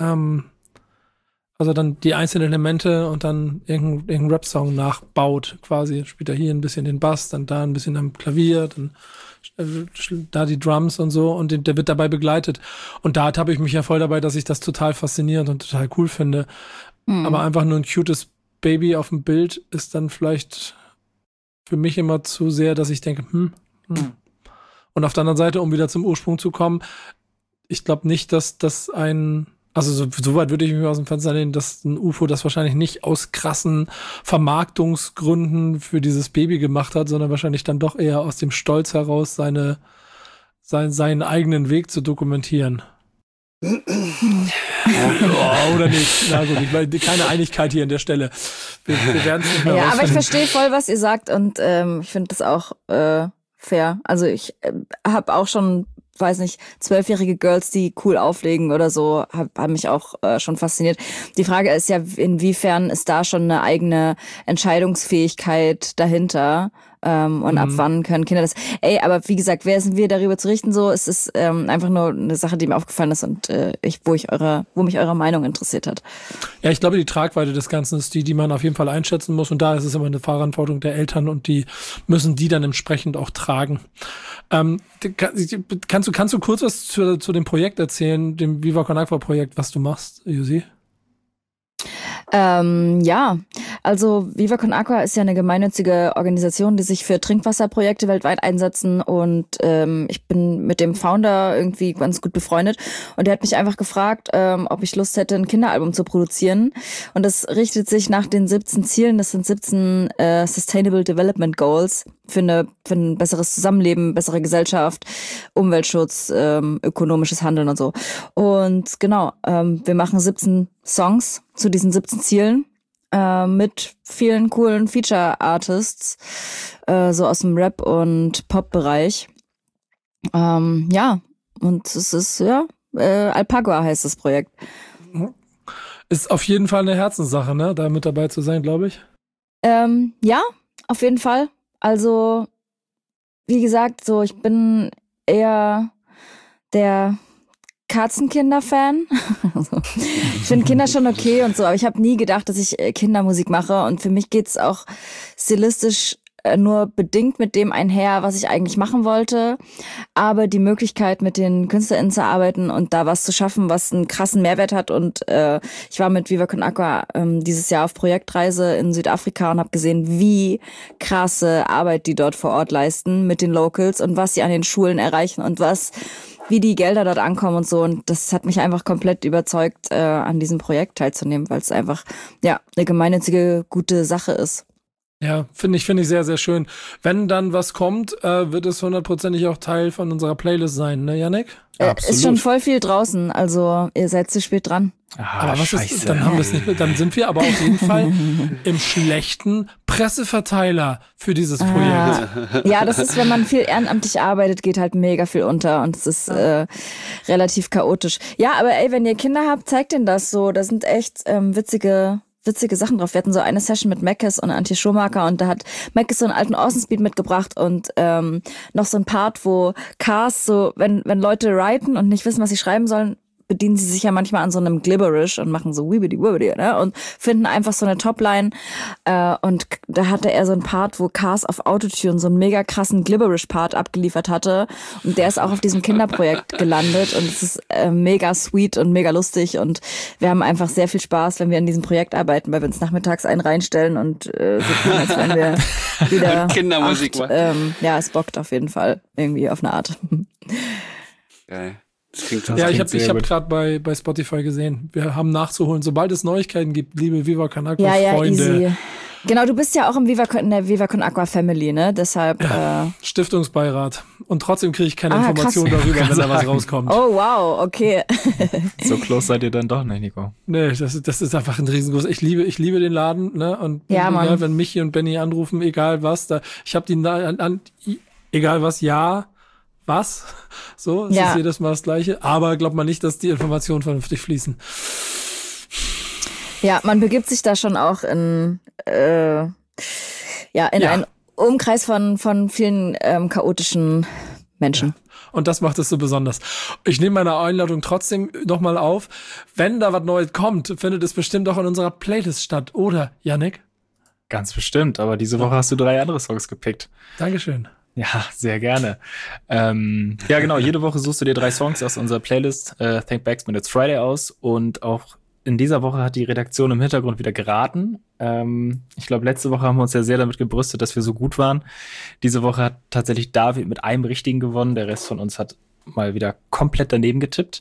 Also dann die einzelnen Elemente und dann irgendeinen Rap-Song nachbaut quasi. Spielt er hier ein bisschen den Bass, dann da ein bisschen am Klavier, dann da die Drums und so und der wird dabei begleitet. Und da habe ich mich ja voll dabei, dass ich das total faszinierend und total cool finde. Aber einfach nur ein cutes Baby auf dem Bild ist dann vielleicht für mich immer zu sehr, dass ich denke, Und auf der anderen Seite, um wieder zum Ursprung zu kommen, ich glaube nicht, dass das also so weit würde ich mich aus dem Fenster lehnen, dass ein UFO das wahrscheinlich nicht aus krassen Vermarktungsgründen für dieses Baby gemacht hat, sondern wahrscheinlich dann doch eher aus dem Stolz heraus, seinen eigenen Weg zu dokumentieren. Oder nicht. Na gut, ich meine, keine Einigkeit hier an der Stelle. Wir werden es nicht mehr rausfinden. Aber ich verstehe voll, was ihr sagt und ich finde das auch fair. Also ich habe auch schon, weiß nicht, 12-jährige Girls, die cool auflegen oder so, haben mich auch schon fasziniert. Die Frage ist ja, inwiefern ist da schon eine eigene Entscheidungsfähigkeit dahinter? Und ab wann können Kinder das? Aber wie gesagt, wer sind wir, darüber zu richten? So, es ist einfach nur eine Sache, die mir aufgefallen ist und wo mich eure Meinung interessiert hat. Ja, ich glaube, die Tragweite des Ganzen ist die man auf jeden Fall einschätzen muss und da ist es immer eine Verantwortung der Eltern und die müssen die dann entsprechend auch tragen. Kannst du kurz was zu dem Projekt erzählen, dem Viva Con Agua Projekt, was du machst, Josi? Ja, also Viva Con Agua ist ja eine gemeinnützige Organisation, die sich für Trinkwasserprojekte weltweit einsetzen und ich bin mit dem Founder irgendwie ganz gut befreundet und der hat mich einfach gefragt, ob ich Lust hätte, ein Kinderalbum zu produzieren und das richtet sich nach den 17 Zielen, das sind 17 Sustainable Development Goals für ein besseres Zusammenleben, bessere Gesellschaft, Umweltschutz, ökonomisches Handeln und so. Und genau, wir machen 17 Songs zu diesen 17 Zielen mit vielen coolen Feature-Artists, so aus dem Rap- und Pop-Bereich. Ja, und es ist, Alpagua heißt das Projekt. Ist auf jeden Fall eine Herzenssache, ne, da mit dabei zu sein, glaube ich. Ja, auf jeden Fall. Also, wie gesagt, so ich bin eher der Katzenkinder-Fan. Also, ich finde Kinder schon okay und so, aber ich habe nie gedacht, dass ich Kindermusik mache und für mich geht's auch stilistisch nur bedingt mit dem einher, was ich eigentlich machen wollte, aber die Möglichkeit, mit den KünstlerInnen zu arbeiten und da was zu schaffen, was einen krassen Mehrwert hat und ich war mit Viva Con Agua dieses Jahr auf Projektreise in Südafrika und habe gesehen, wie krasse Arbeit die dort vor Ort leisten mit den Locals und was sie an den Schulen erreichen und wie die Gelder dort ankommen und so und das hat mich einfach komplett überzeugt, an diesem Projekt teilzunehmen, weil es einfach eine gemeinnützige, gute Sache ist. Ja, finde ich sehr, sehr schön. Wenn dann was kommt, wird es 100%ig auch Teil von unserer Playlist sein, ne, Yannick? Ist schon voll viel draußen, also ihr seid zu spät dran. Aber was ist, dann haben wir es nicht mit, dann sind wir aber auf jeden Fall im schlechten Presseverteiler für dieses Projekt. Ja, das ist, wenn man viel ehrenamtlich arbeitet, geht halt mega viel unter und es ist relativ chaotisch. Ja, aber ey, wenn ihr Kinder habt, zeigt denen das so. Da sind echt witzige Sachen drauf. Wir hatten so eine Session mit Mackes und Antje Schumacher und da hat Mackes so einen alten Awesome Speed mitgebracht und noch so ein Part, wo Cars so, wenn Leute writen und nicht wissen, was sie schreiben sollen, bedienen sie sich ja manchmal an so einem Glibberish und machen so wibbidi wibbidi, ne? Und finden einfach so eine Topline. Und da hatte er so einen Part, wo Cars auf Autotune so einen mega krassen Glibberish-Part abgeliefert hatte. Und der ist auch auf diesem Kinderprojekt gelandet. Und es ist mega sweet und mega lustig. Und wir haben einfach sehr viel Spaß, wenn wir an diesem Projekt arbeiten, weil wir uns nachmittags einen reinstellen und so tun, als wenn wir wieder Kindermusik machen. Ja, es bockt auf jeden Fall irgendwie auf eine Art. Geil. Ich habe gerade bei Spotify gesehen, wir haben nachzuholen, sobald es Neuigkeiten gibt, liebe Viva Con Aqua Freunde. Easy. Genau, du bist ja auch in der Viva Con Aqua Family, ne? Deshalb Stiftungsbeirat. Und trotzdem kriege ich keine Information darüber, wenn da was rauskommt. Oh wow, okay. So close seid ihr dann doch, ne, Nico? Nee, das ist einfach ein riesengroß. Ich liebe den Laden, ne? Und egal, wenn Michi und Benny anrufen, egal was, ich habe die egal was, was? So, es ist jedes Mal das Gleiche. Aber glaubt man nicht, dass die Informationen vernünftig fließen. Ja, man begibt sich da schon auch in einen Umkreis von vielen chaotischen Menschen. Ja. Und das macht es so besonders. Ich nehme meine Einladung trotzdem nochmal auf. Wenn da was Neues kommt, findet es bestimmt auch in unserer Playlist statt, oder, Yannick? Ganz bestimmt, aber diese Woche hast du 3 andere Songs gepickt. Dankeschön. Ja, sehr gerne. Ja, genau, jede Woche suchst du dir 3 Songs aus unserer Playlist Thank Backsman It's Friday aus und auch in dieser Woche hat die Redaktion im Hintergrund wieder geraten. Ich glaube, letzte Woche haben wir uns ja sehr damit gebrüstet, dass wir so gut waren. Diese Woche hat tatsächlich David mit einem Richtigen gewonnen. Der Rest von uns hat mal wieder komplett daneben getippt.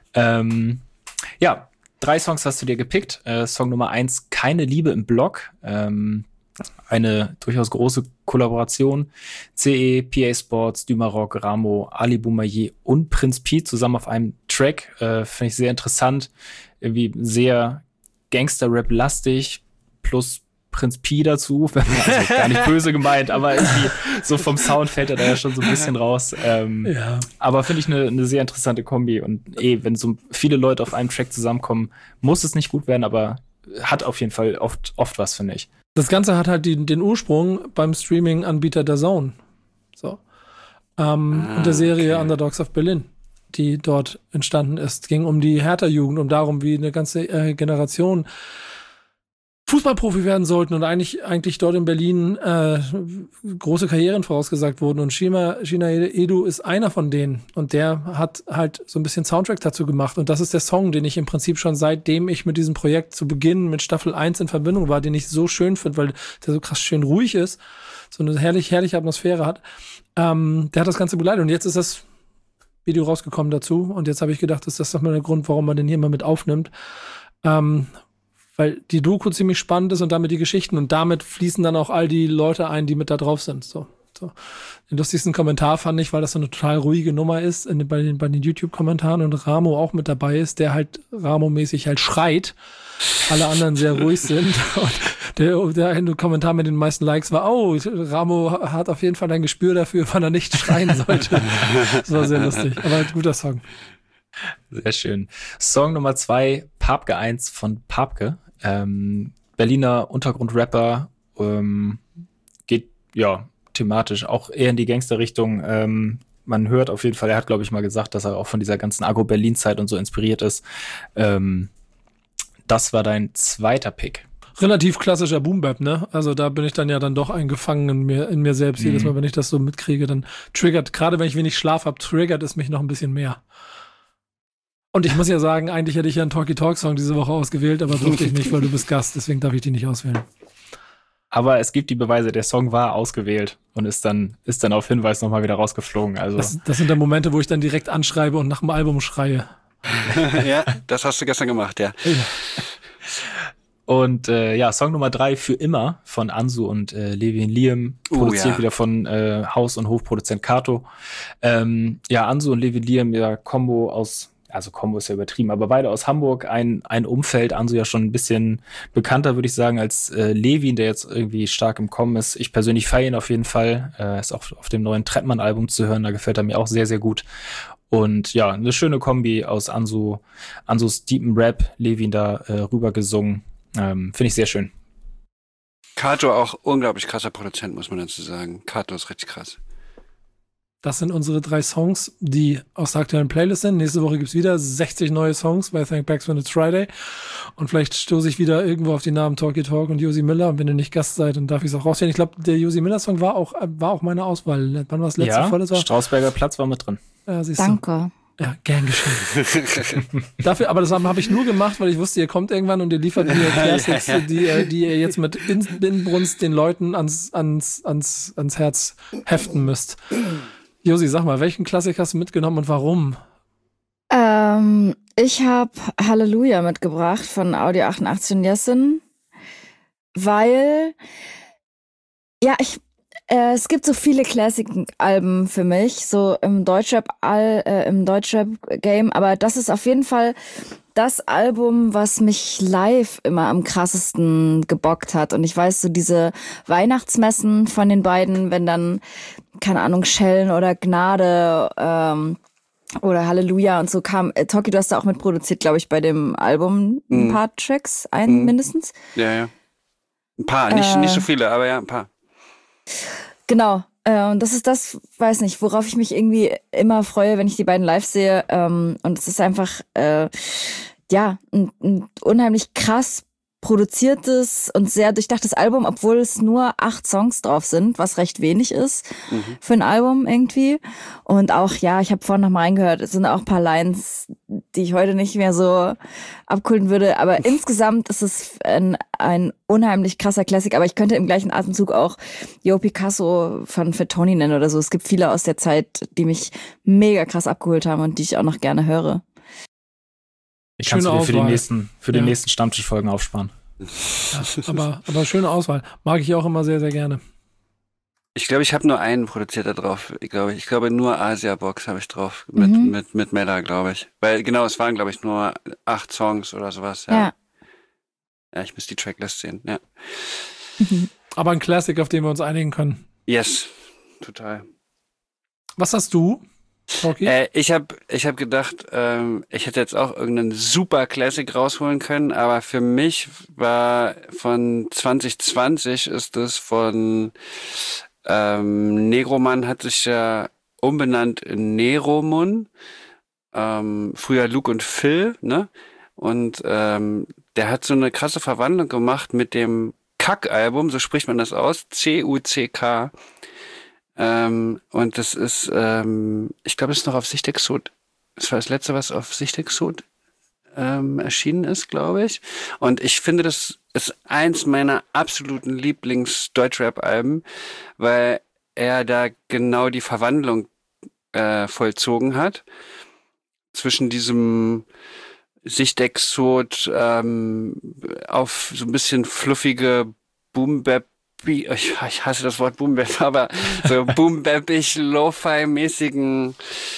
Ja, 3 Songs hast du dir gepickt. Song Nummer 1, Keine Liebe im Block. Eine durchaus große Kollaboration. CE, PA Sports, Dümarock, Ramo, Ali Boumaier und Prinz Pi zusammen auf einem Track. Finde ich sehr interessant. Irgendwie sehr Gangster-Rap-lastig plus Prinz Pi dazu. Also gar nicht böse gemeint, aber irgendwie so vom Sound fällt er da ja schon so ein bisschen raus. Aber finde ich eine sehr interessante Kombi. Und wenn so viele Leute auf einem Track zusammenkommen, muss es nicht gut werden, aber hat auf jeden Fall oft was, finde ich. Das Ganze hat halt den Ursprung beim Streaming-Anbieter DAZN. So. Und der Serie Underdogs of Berlin, die dort entstanden ist. Es ging um die Hertha-Jugend, um darum, wie eine ganze Generation Fußballprofi werden sollten und eigentlich dort in Berlin große Karrieren vorausgesagt wurden. Und Shinaede Edu ist einer von denen. Und der hat halt so ein bisschen Soundtrack dazu gemacht. Und das ist der Song, den ich im Prinzip schon seitdem ich mit diesem Projekt zu Beginn mit Staffel 1 in Verbindung war, den ich so schön finde, weil der so krass schön ruhig ist, so eine herrliche Atmosphäre hat. Der hat das Ganze begleitet. Und jetzt ist das Video rausgekommen dazu. Und jetzt habe ich gedacht, das ist doch mal der Grund, warum man den hier mal mit aufnimmt. Weil die Doku ziemlich spannend ist und damit die Geschichten und damit fließen dann auch all die Leute ein, die mit da drauf sind. So. Den lustigsten Kommentar fand ich, weil das so eine total ruhige Nummer ist, bei den YouTube-Kommentaren und Ramo auch mit dabei ist, der halt Ramo-mäßig halt schreit, alle anderen sehr ruhig sind. Und der eine Kommentar mit den meisten Likes war, Ramo hat auf jeden Fall ein Gespür dafür, wann er nicht schreien sollte. Das war sehr lustig, aber ein guter Song. Sehr schön. Song Nummer 2, Papke 1 von Papke. Berliner Untergrundrapper, geht ja thematisch auch eher in die Gangster-Richtung. Man hört auf jeden Fall, er hat, glaube ich, mal gesagt, dass er auch von dieser ganzen Agro-Berlin-Zeit und so inspiriert ist. Das war dein zweiter Pick. Relativ klassischer Boom-Bap, ne? Also da bin ich dann ja dann doch eingefangen in mir selbst. Jedes Mal, wenn ich das so mitkriege, dann triggert, gerade wenn ich wenig Schlaf habe, triggert es mich noch ein bisschen mehr. Und ich muss ja sagen, eigentlich hätte ich ja einen Talkie-Talk-Song diese Woche ausgewählt, aber durfte ich nicht, weil du bist Gast, deswegen darf ich die nicht auswählen. Aber es gibt die Beweise, der Song war ausgewählt und ist dann auf Hinweis nochmal wieder rausgeflogen. Also das sind dann Momente, wo ich dann direkt anschreibe und nach dem Album schreie. Ja, das hast du gestern gemacht, ja. Und ja, Song Nummer 3 für immer von Ansu und Levin Liam, produziert wieder von Haus- und Hofproduzent Kato. Ja, Ansu und Levin Liam, ja, Combo ist ja übertrieben, aber beide aus Hamburg, ein Umfeld, Ansu ja schon ein bisschen bekannter, würde ich sagen, als Levin, der jetzt irgendwie stark im Kommen ist. Ich persönlich feiere ihn auf jeden Fall, ist auch auf dem neuen Trettmann-Album zu hören, da gefällt er mir auch sehr, sehr gut. Und ja, eine schöne Kombi aus Ansus deepen Rap, Levin da rüber gesungen. Finde ich sehr schön. Kato auch unglaublich krasser Produzent, muss man dazu sagen. Kato ist richtig krass. Das sind unsere 3 Songs, die aus der aktuellen Playlist sind. Nächste Woche gibt's wieder 60 neue Songs bei Thank Backspin It's Friday. Und vielleicht stoße ich wieder irgendwo auf die Namen Talkie Talk und Josie Miller. Und wenn ihr nicht Gast seid, dann darf ich es auch rausfinden. Ich glaube, der Josie Miller Song war auch meine Auswahl. Wann war das letzte? Ja, Strausberger Platz war mit drin. Ja, Danke. Ja, gern geschehen. Dafür, aber das habe ich nur gemacht, weil ich wusste, ihr kommt irgendwann und ihr liefert mir Classics, die ihr jetzt mit Inbrunst den Leuten ans Herz heften müsst. Josi, sag mal, welchen Klassik hast du mitgenommen und warum? Ich habe Halleluja mitgebracht von Audio 88 und Jessin, weil es gibt so viele Classic-Alben für mich, so im Deutschrap-Game, aber das ist auf jeden Fall das Album, was mich live immer am krassesten gebockt hat. Und ich weiß, so diese Weihnachtsmessen von den beiden, wenn dann, keine Ahnung, Schellen oder Gnade oder Halleluja und so kam. Toki, du hast da auch mitproduziert, glaube ich, bei dem Album ein paar Tracks, mindestens. Ja. Ein paar, nicht so viele, aber ja, ein paar. Genau. Und das ist das, weiß nicht, worauf ich mich irgendwie immer freue, wenn ich die beiden live sehe. Und es ist einfach, ein unheimlich krass produziertes und sehr durchdachtes Album, obwohl es nur 8 Songs drauf sind, was recht wenig ist für ein Album irgendwie. Und auch, ich habe vorhin noch mal reingehört, es sind auch ein paar Lines, die ich heute nicht mehr so abkulten würde. Aber insgesamt ist es ein unheimlich krasser Classic. Aber ich könnte im gleichen Atemzug auch Yo Picasso von Fettoni nennen oder so. Es gibt viele aus der Zeit, die mich mega krass abgeholt haben und die ich auch noch gerne höre. Ich kann es für die nächsten Stammtischfolgen aufsparen. Ja, aber schöne Auswahl. Mag ich auch immer sehr, sehr gerne. Ich glaube, ich habe nur einen produziert da drauf. Ich glaube, nur Asia Box habe ich drauf. Mit Mella, glaube ich. Weil, genau, es waren, glaube ich, nur 8 Songs oder sowas. Ja, ich muss die Tracklist sehen, ja. Aber ein Classic, auf den wir uns einigen können. Yes, total. Was hast du? Okay. Ich hab gedacht, ich hätte jetzt auch irgendeinen super Classic rausholen können, aber für mich war von 2020 ist es von Negroman hat sich ja umbenannt in Neromun, früher Luke und Phil, ne? Und der hat so eine krasse Verwandlung gemacht mit dem Kack-Album, so spricht man das aus, C-U-C-K. Und das ist, ich glaube, es ist noch auf Sichtexot. Das war das letzte, was auf Sichtexot erschienen ist, glaube ich. Und ich finde, das ist eins meiner absoluten Lieblings-Deutschrap-Alben, weil er da genau die Verwandlung vollzogen hat zwischen diesem Sichtexot auf so ein bisschen fluffige Boom-Bap, ich hasse das Wort Boom-Bap, aber so Boom-Bappig, Lo-Fi-mäßigen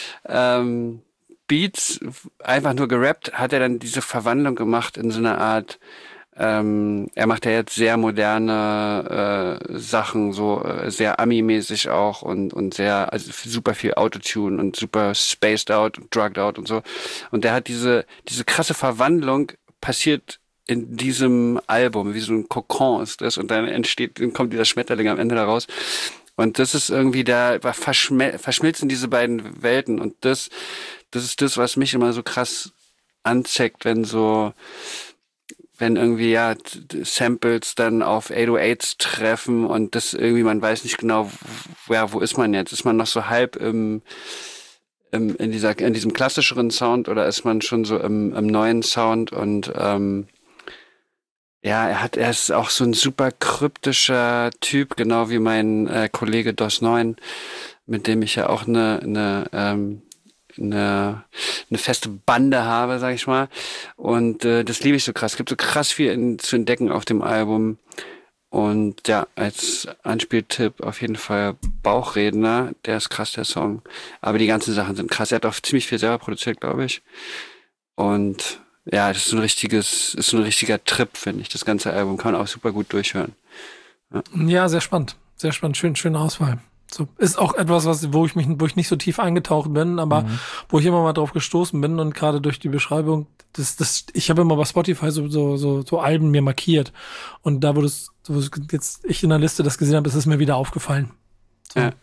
Beats, einfach nur gerappt, hat er dann diese Verwandlung gemacht in so einer Art, er macht ja jetzt sehr moderne Sachen, so sehr Ami-mäßig auch und sehr, also super viel Autotune und super spaced out und drugged out und so. Und der hat diese krasse Verwandlung passiert in diesem Album, wie so ein Kokon ist das, und dann kommt dieser Schmetterling am Ende da raus. Und das ist irgendwie, da verschmilzen diese beiden Welten, und das ist das, was mich immer so krass anzeckt, wenn irgendwie Samples dann auf 808s treffen und das irgendwie, man weiß nicht genau, wo ist man jetzt? Ist man noch so halb in diesem klassischeren Sound, oder ist man schon so im neuen Sound? Und er ist auch so ein super kryptischer Typ, genau wie mein Kollege DOS9, mit dem ich ja auch eine eine feste Bande habe, sag ich mal. Und das liebe ich so krass. Es gibt so krass viel zu entdecken auf dem Album. Und ja, als Anspieltipp auf jeden Fall Bauchredner, der ist krass, der Song. Aber die ganzen Sachen sind krass. Er hat auch ziemlich viel selber produziert, glaube ich. Und ja, das ist so ein richtiger Trip, finde ich. Das ganze Album kann man auch super gut durchhören. Ja, sehr spannend. Sehr spannend. Schöne Auswahl. So, ist auch etwas, wo ich nicht so tief eingetaucht bin, aber wo ich immer mal drauf gestoßen bin und gerade durch die Beschreibung, ich habe immer bei Spotify so Alben mir markiert und da, wo jetzt ich in der Liste das gesehen habe, ist es mir wieder aufgefallen. So. Ja.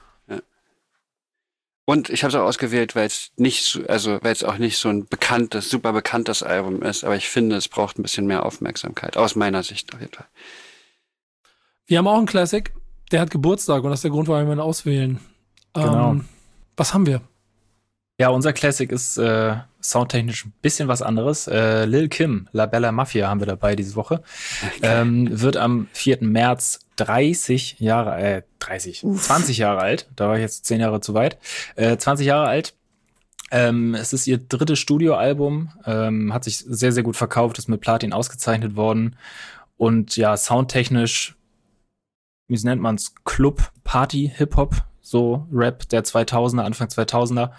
Und ich habe es auch ausgewählt, weil es auch nicht so ein super bekanntes Album ist, aber ich finde, es braucht ein bisschen mehr Aufmerksamkeit, aus meiner Sicht auf jeden Fall. Wir haben auch einen Classic, der hat Geburtstag und das ist der Grund, warum wir ihn auswählen. Genau. Was haben wir? Ja, unser Classic ist soundtechnisch ein bisschen was anderes. Lil Kim, La Bella Mafia haben wir dabei diese Woche. Wird am 4. März 20 Jahre alt. Da war ich jetzt 10 Jahre zu weit. 20 Jahre alt. Es ist ihr drittes Studioalbum. Hat sich sehr, sehr gut verkauft, ist mit Platin ausgezeichnet worden. Und ja, soundtechnisch, wie nennt man's? Club, Party, Hip-Hop, so Rap der 2000er, Anfang 2000er.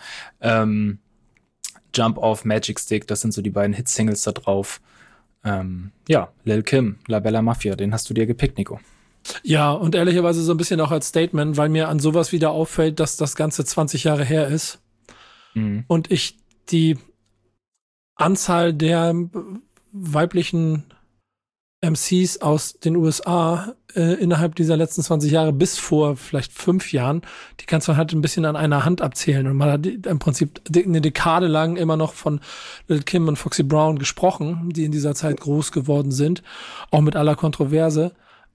Jump Off, Magic Stick, das sind so die beiden Hit-Singles da drauf. Ja, Lil Kim, La Bella Mafia, den hast du dir gepickt, Nico. Ja, und ehrlicherweise so ein bisschen auch als Statement, weil mir an sowas wieder auffällt, dass das Ganze 20 Jahre her ist. Und ich die Anzahl der weiblichen MCs aus den USA innerhalb dieser letzten 20 Jahre bis vor vielleicht 5 Jahren, die kannst du halt ein bisschen an einer Hand abzählen. Und man hat im Prinzip eine Dekade lang immer noch von Lil Kim und Foxy Brown gesprochen, die in dieser Zeit groß geworden sind, auch mit aller Kontroverse.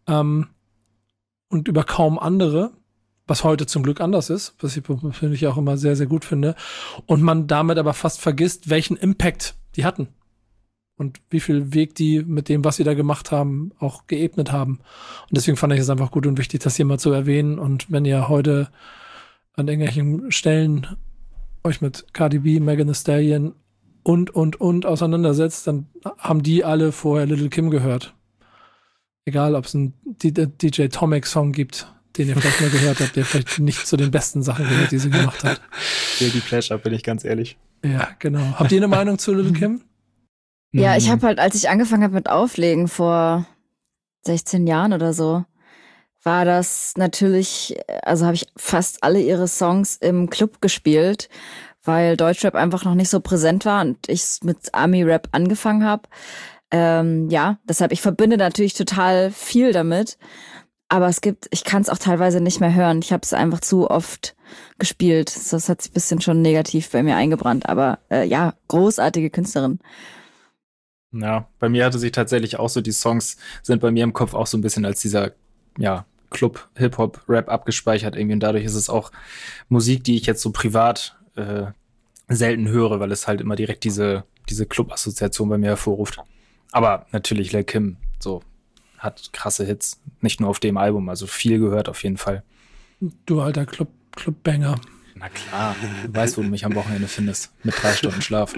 Und über kaum andere, was heute zum Glück anders ist, was ich persönlich auch immer sehr, sehr gut finde. Und man damit aber fast vergisst, welchen Impact die hatten. Und wie viel Weg die mit dem, was sie da gemacht haben, auch geebnet haben. Und deswegen fand ich es einfach gut und wichtig, das hier mal zu erwähnen. Und wenn ihr heute an irgendwelchen Stellen euch mit Cardi B, Megan Thee Stallion und auseinandersetzt, dann haben die alle vorher Lil Kim gehört. Egal, ob es einen DJ Tomek-Song gibt, den ihr vielleicht mal gehört habt, der vielleicht nicht zu den besten Sachen gehört, die sie gemacht hat. Guilty Pleasure, bin ich ganz ehrlich. Ja, genau. Habt ihr eine Meinung zu Lil Kim? Ja, ich habe halt, als ich angefangen habe mit Auflegen vor 16 Jahren oder so, war das natürlich, also habe ich fast alle ihre Songs im Club gespielt, weil Deutschrap einfach noch nicht so präsent war und ich mit Ami-Rap angefangen habe. Ja, deshalb, ich verbinde natürlich total viel damit, aber ich kann es auch teilweise nicht mehr hören. Ich habe es einfach zu oft gespielt. Das hat sich ein bisschen schon negativ bei mir eingebrannt, aber ja, großartige Künstlerin. Ja, bei mir hatte sich tatsächlich auch so, die Songs sind bei mir im Kopf auch so ein bisschen als dieser, ja, Club, Hip-Hop, Rap abgespeichert irgendwie und dadurch ist es auch Musik, die ich jetzt so privat selten höre, weil es halt immer direkt diese Club-Assoziation bei mir hervorruft. Aber natürlich Lil Kim, so, hat krasse Hits, nicht nur auf dem Album, also viel gehört auf jeden Fall. Du alter Club-Banger. Na klar, du weißt, wo du mich am Wochenende findest, mit 3 Stunden Schlaf.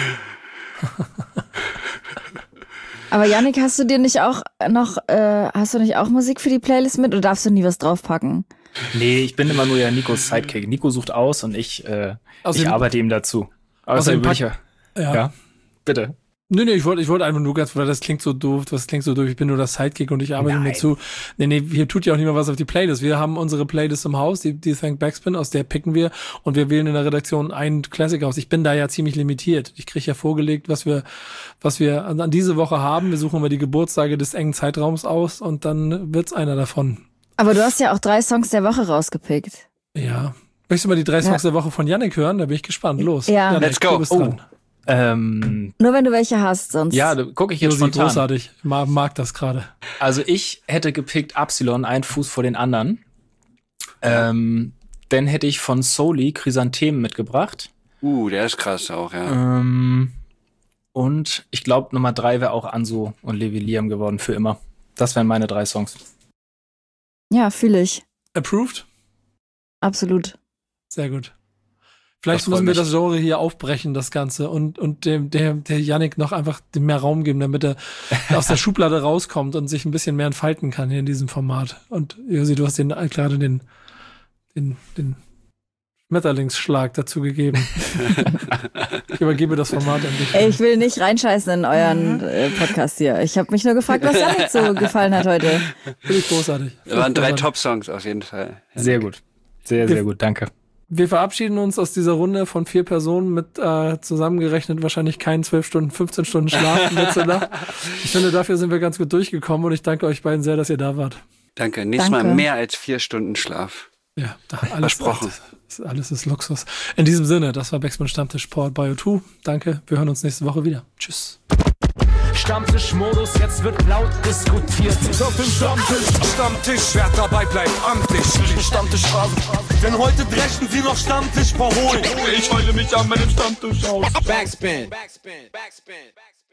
Aber Yannick, hast du nicht auch Musik für die Playlist mit oder darfst du nie was draufpacken? Nee, ich bin immer nur ja Nikos Sidekick. Nico sucht aus und ich arbeite ihm dazu. Außerdem ja, bitte. Nee, ich wollte einfach nur ganz, weil das klingt so doof, ich bin nur das Sidekick und ich arbeite mir zu. Nee, hier tut ja auch niemand was auf die Playlist. Wir haben unsere Playlist im Haus, die Thank Backspin, aus der picken wir und wir wählen in der Redaktion einen Classic aus. Ich bin da ja ziemlich limitiert. Ich kriege ja vorgelegt, was wir an diese Woche haben. Wir suchen immer die Geburtstage des engen Zeitraums aus und dann wird's einer davon. Aber du hast ja auch 3 Songs der Woche rausgepickt. Ja. Möchtest du mal die 3 Songs der Woche von Yannick hören? Da bin ich gespannt. Los. Ja. Yannick, let's go. Du bist dran. Nur wenn du welche hast, sonst. Ja, da gucke ich jetzt spontan. Großartig. Mag das gerade. Also ich hätte gepickt Absilon, ein Fuß vor den anderen. Dann hätte ich von Soli Chrysanthemen mitgebracht. Der ist krass auch, ja. Und ich glaube, Nummer 3 wäre auch Anso und Levi Liam geworden für immer. Das wären meine 3 Songs. Ja, fühle ich. Approved? Absolut. Sehr gut. Vielleicht müssen wir das Genre hier aufbrechen, das Ganze, und der Yannick noch einfach dem mehr Raum geben, damit er aus der Schublade rauskommt und sich ein bisschen mehr entfalten kann hier in diesem Format. Und Josi, du hast gerade den Schmetterlingsschlag dazu gegeben. Ich übergebe das Format an dich. Ey, ich will nicht reinscheißen in euren Podcast hier. Ich habe mich nur gefragt, was Yannick so gefallen hat heute. Finde ich großartig. Das waren 3 Top-Songs auf jeden Fall. Sehr gut. Sehr, sehr gut. Danke. Wir verabschieden uns aus dieser Runde von 4 Personen mit zusammengerechnet wahrscheinlich keinen 12 Stunden, 15 Stunden Schlaf letzte Nacht. Ich finde, dafür sind wir ganz gut durchgekommen und ich danke euch beiden sehr, dass ihr da wart. Danke. Nächstes Mal mehr als 4 Stunden Schlaf. Ja, versprochen. Alles ist Luxus. In diesem Sinne, das war Backspin Stammtisch powered by O2. Danke, wir hören uns nächste Woche wieder. Tschüss. Stammtischmodus, jetzt wird laut diskutiert. Auf dem Stammtisch, wer dabei bleibt, amtlich. Stammtischphase. Denn heute dreschen sie noch Stammtisch verholen. Ich heule mich an meinem Stammtisch aus. Backspin.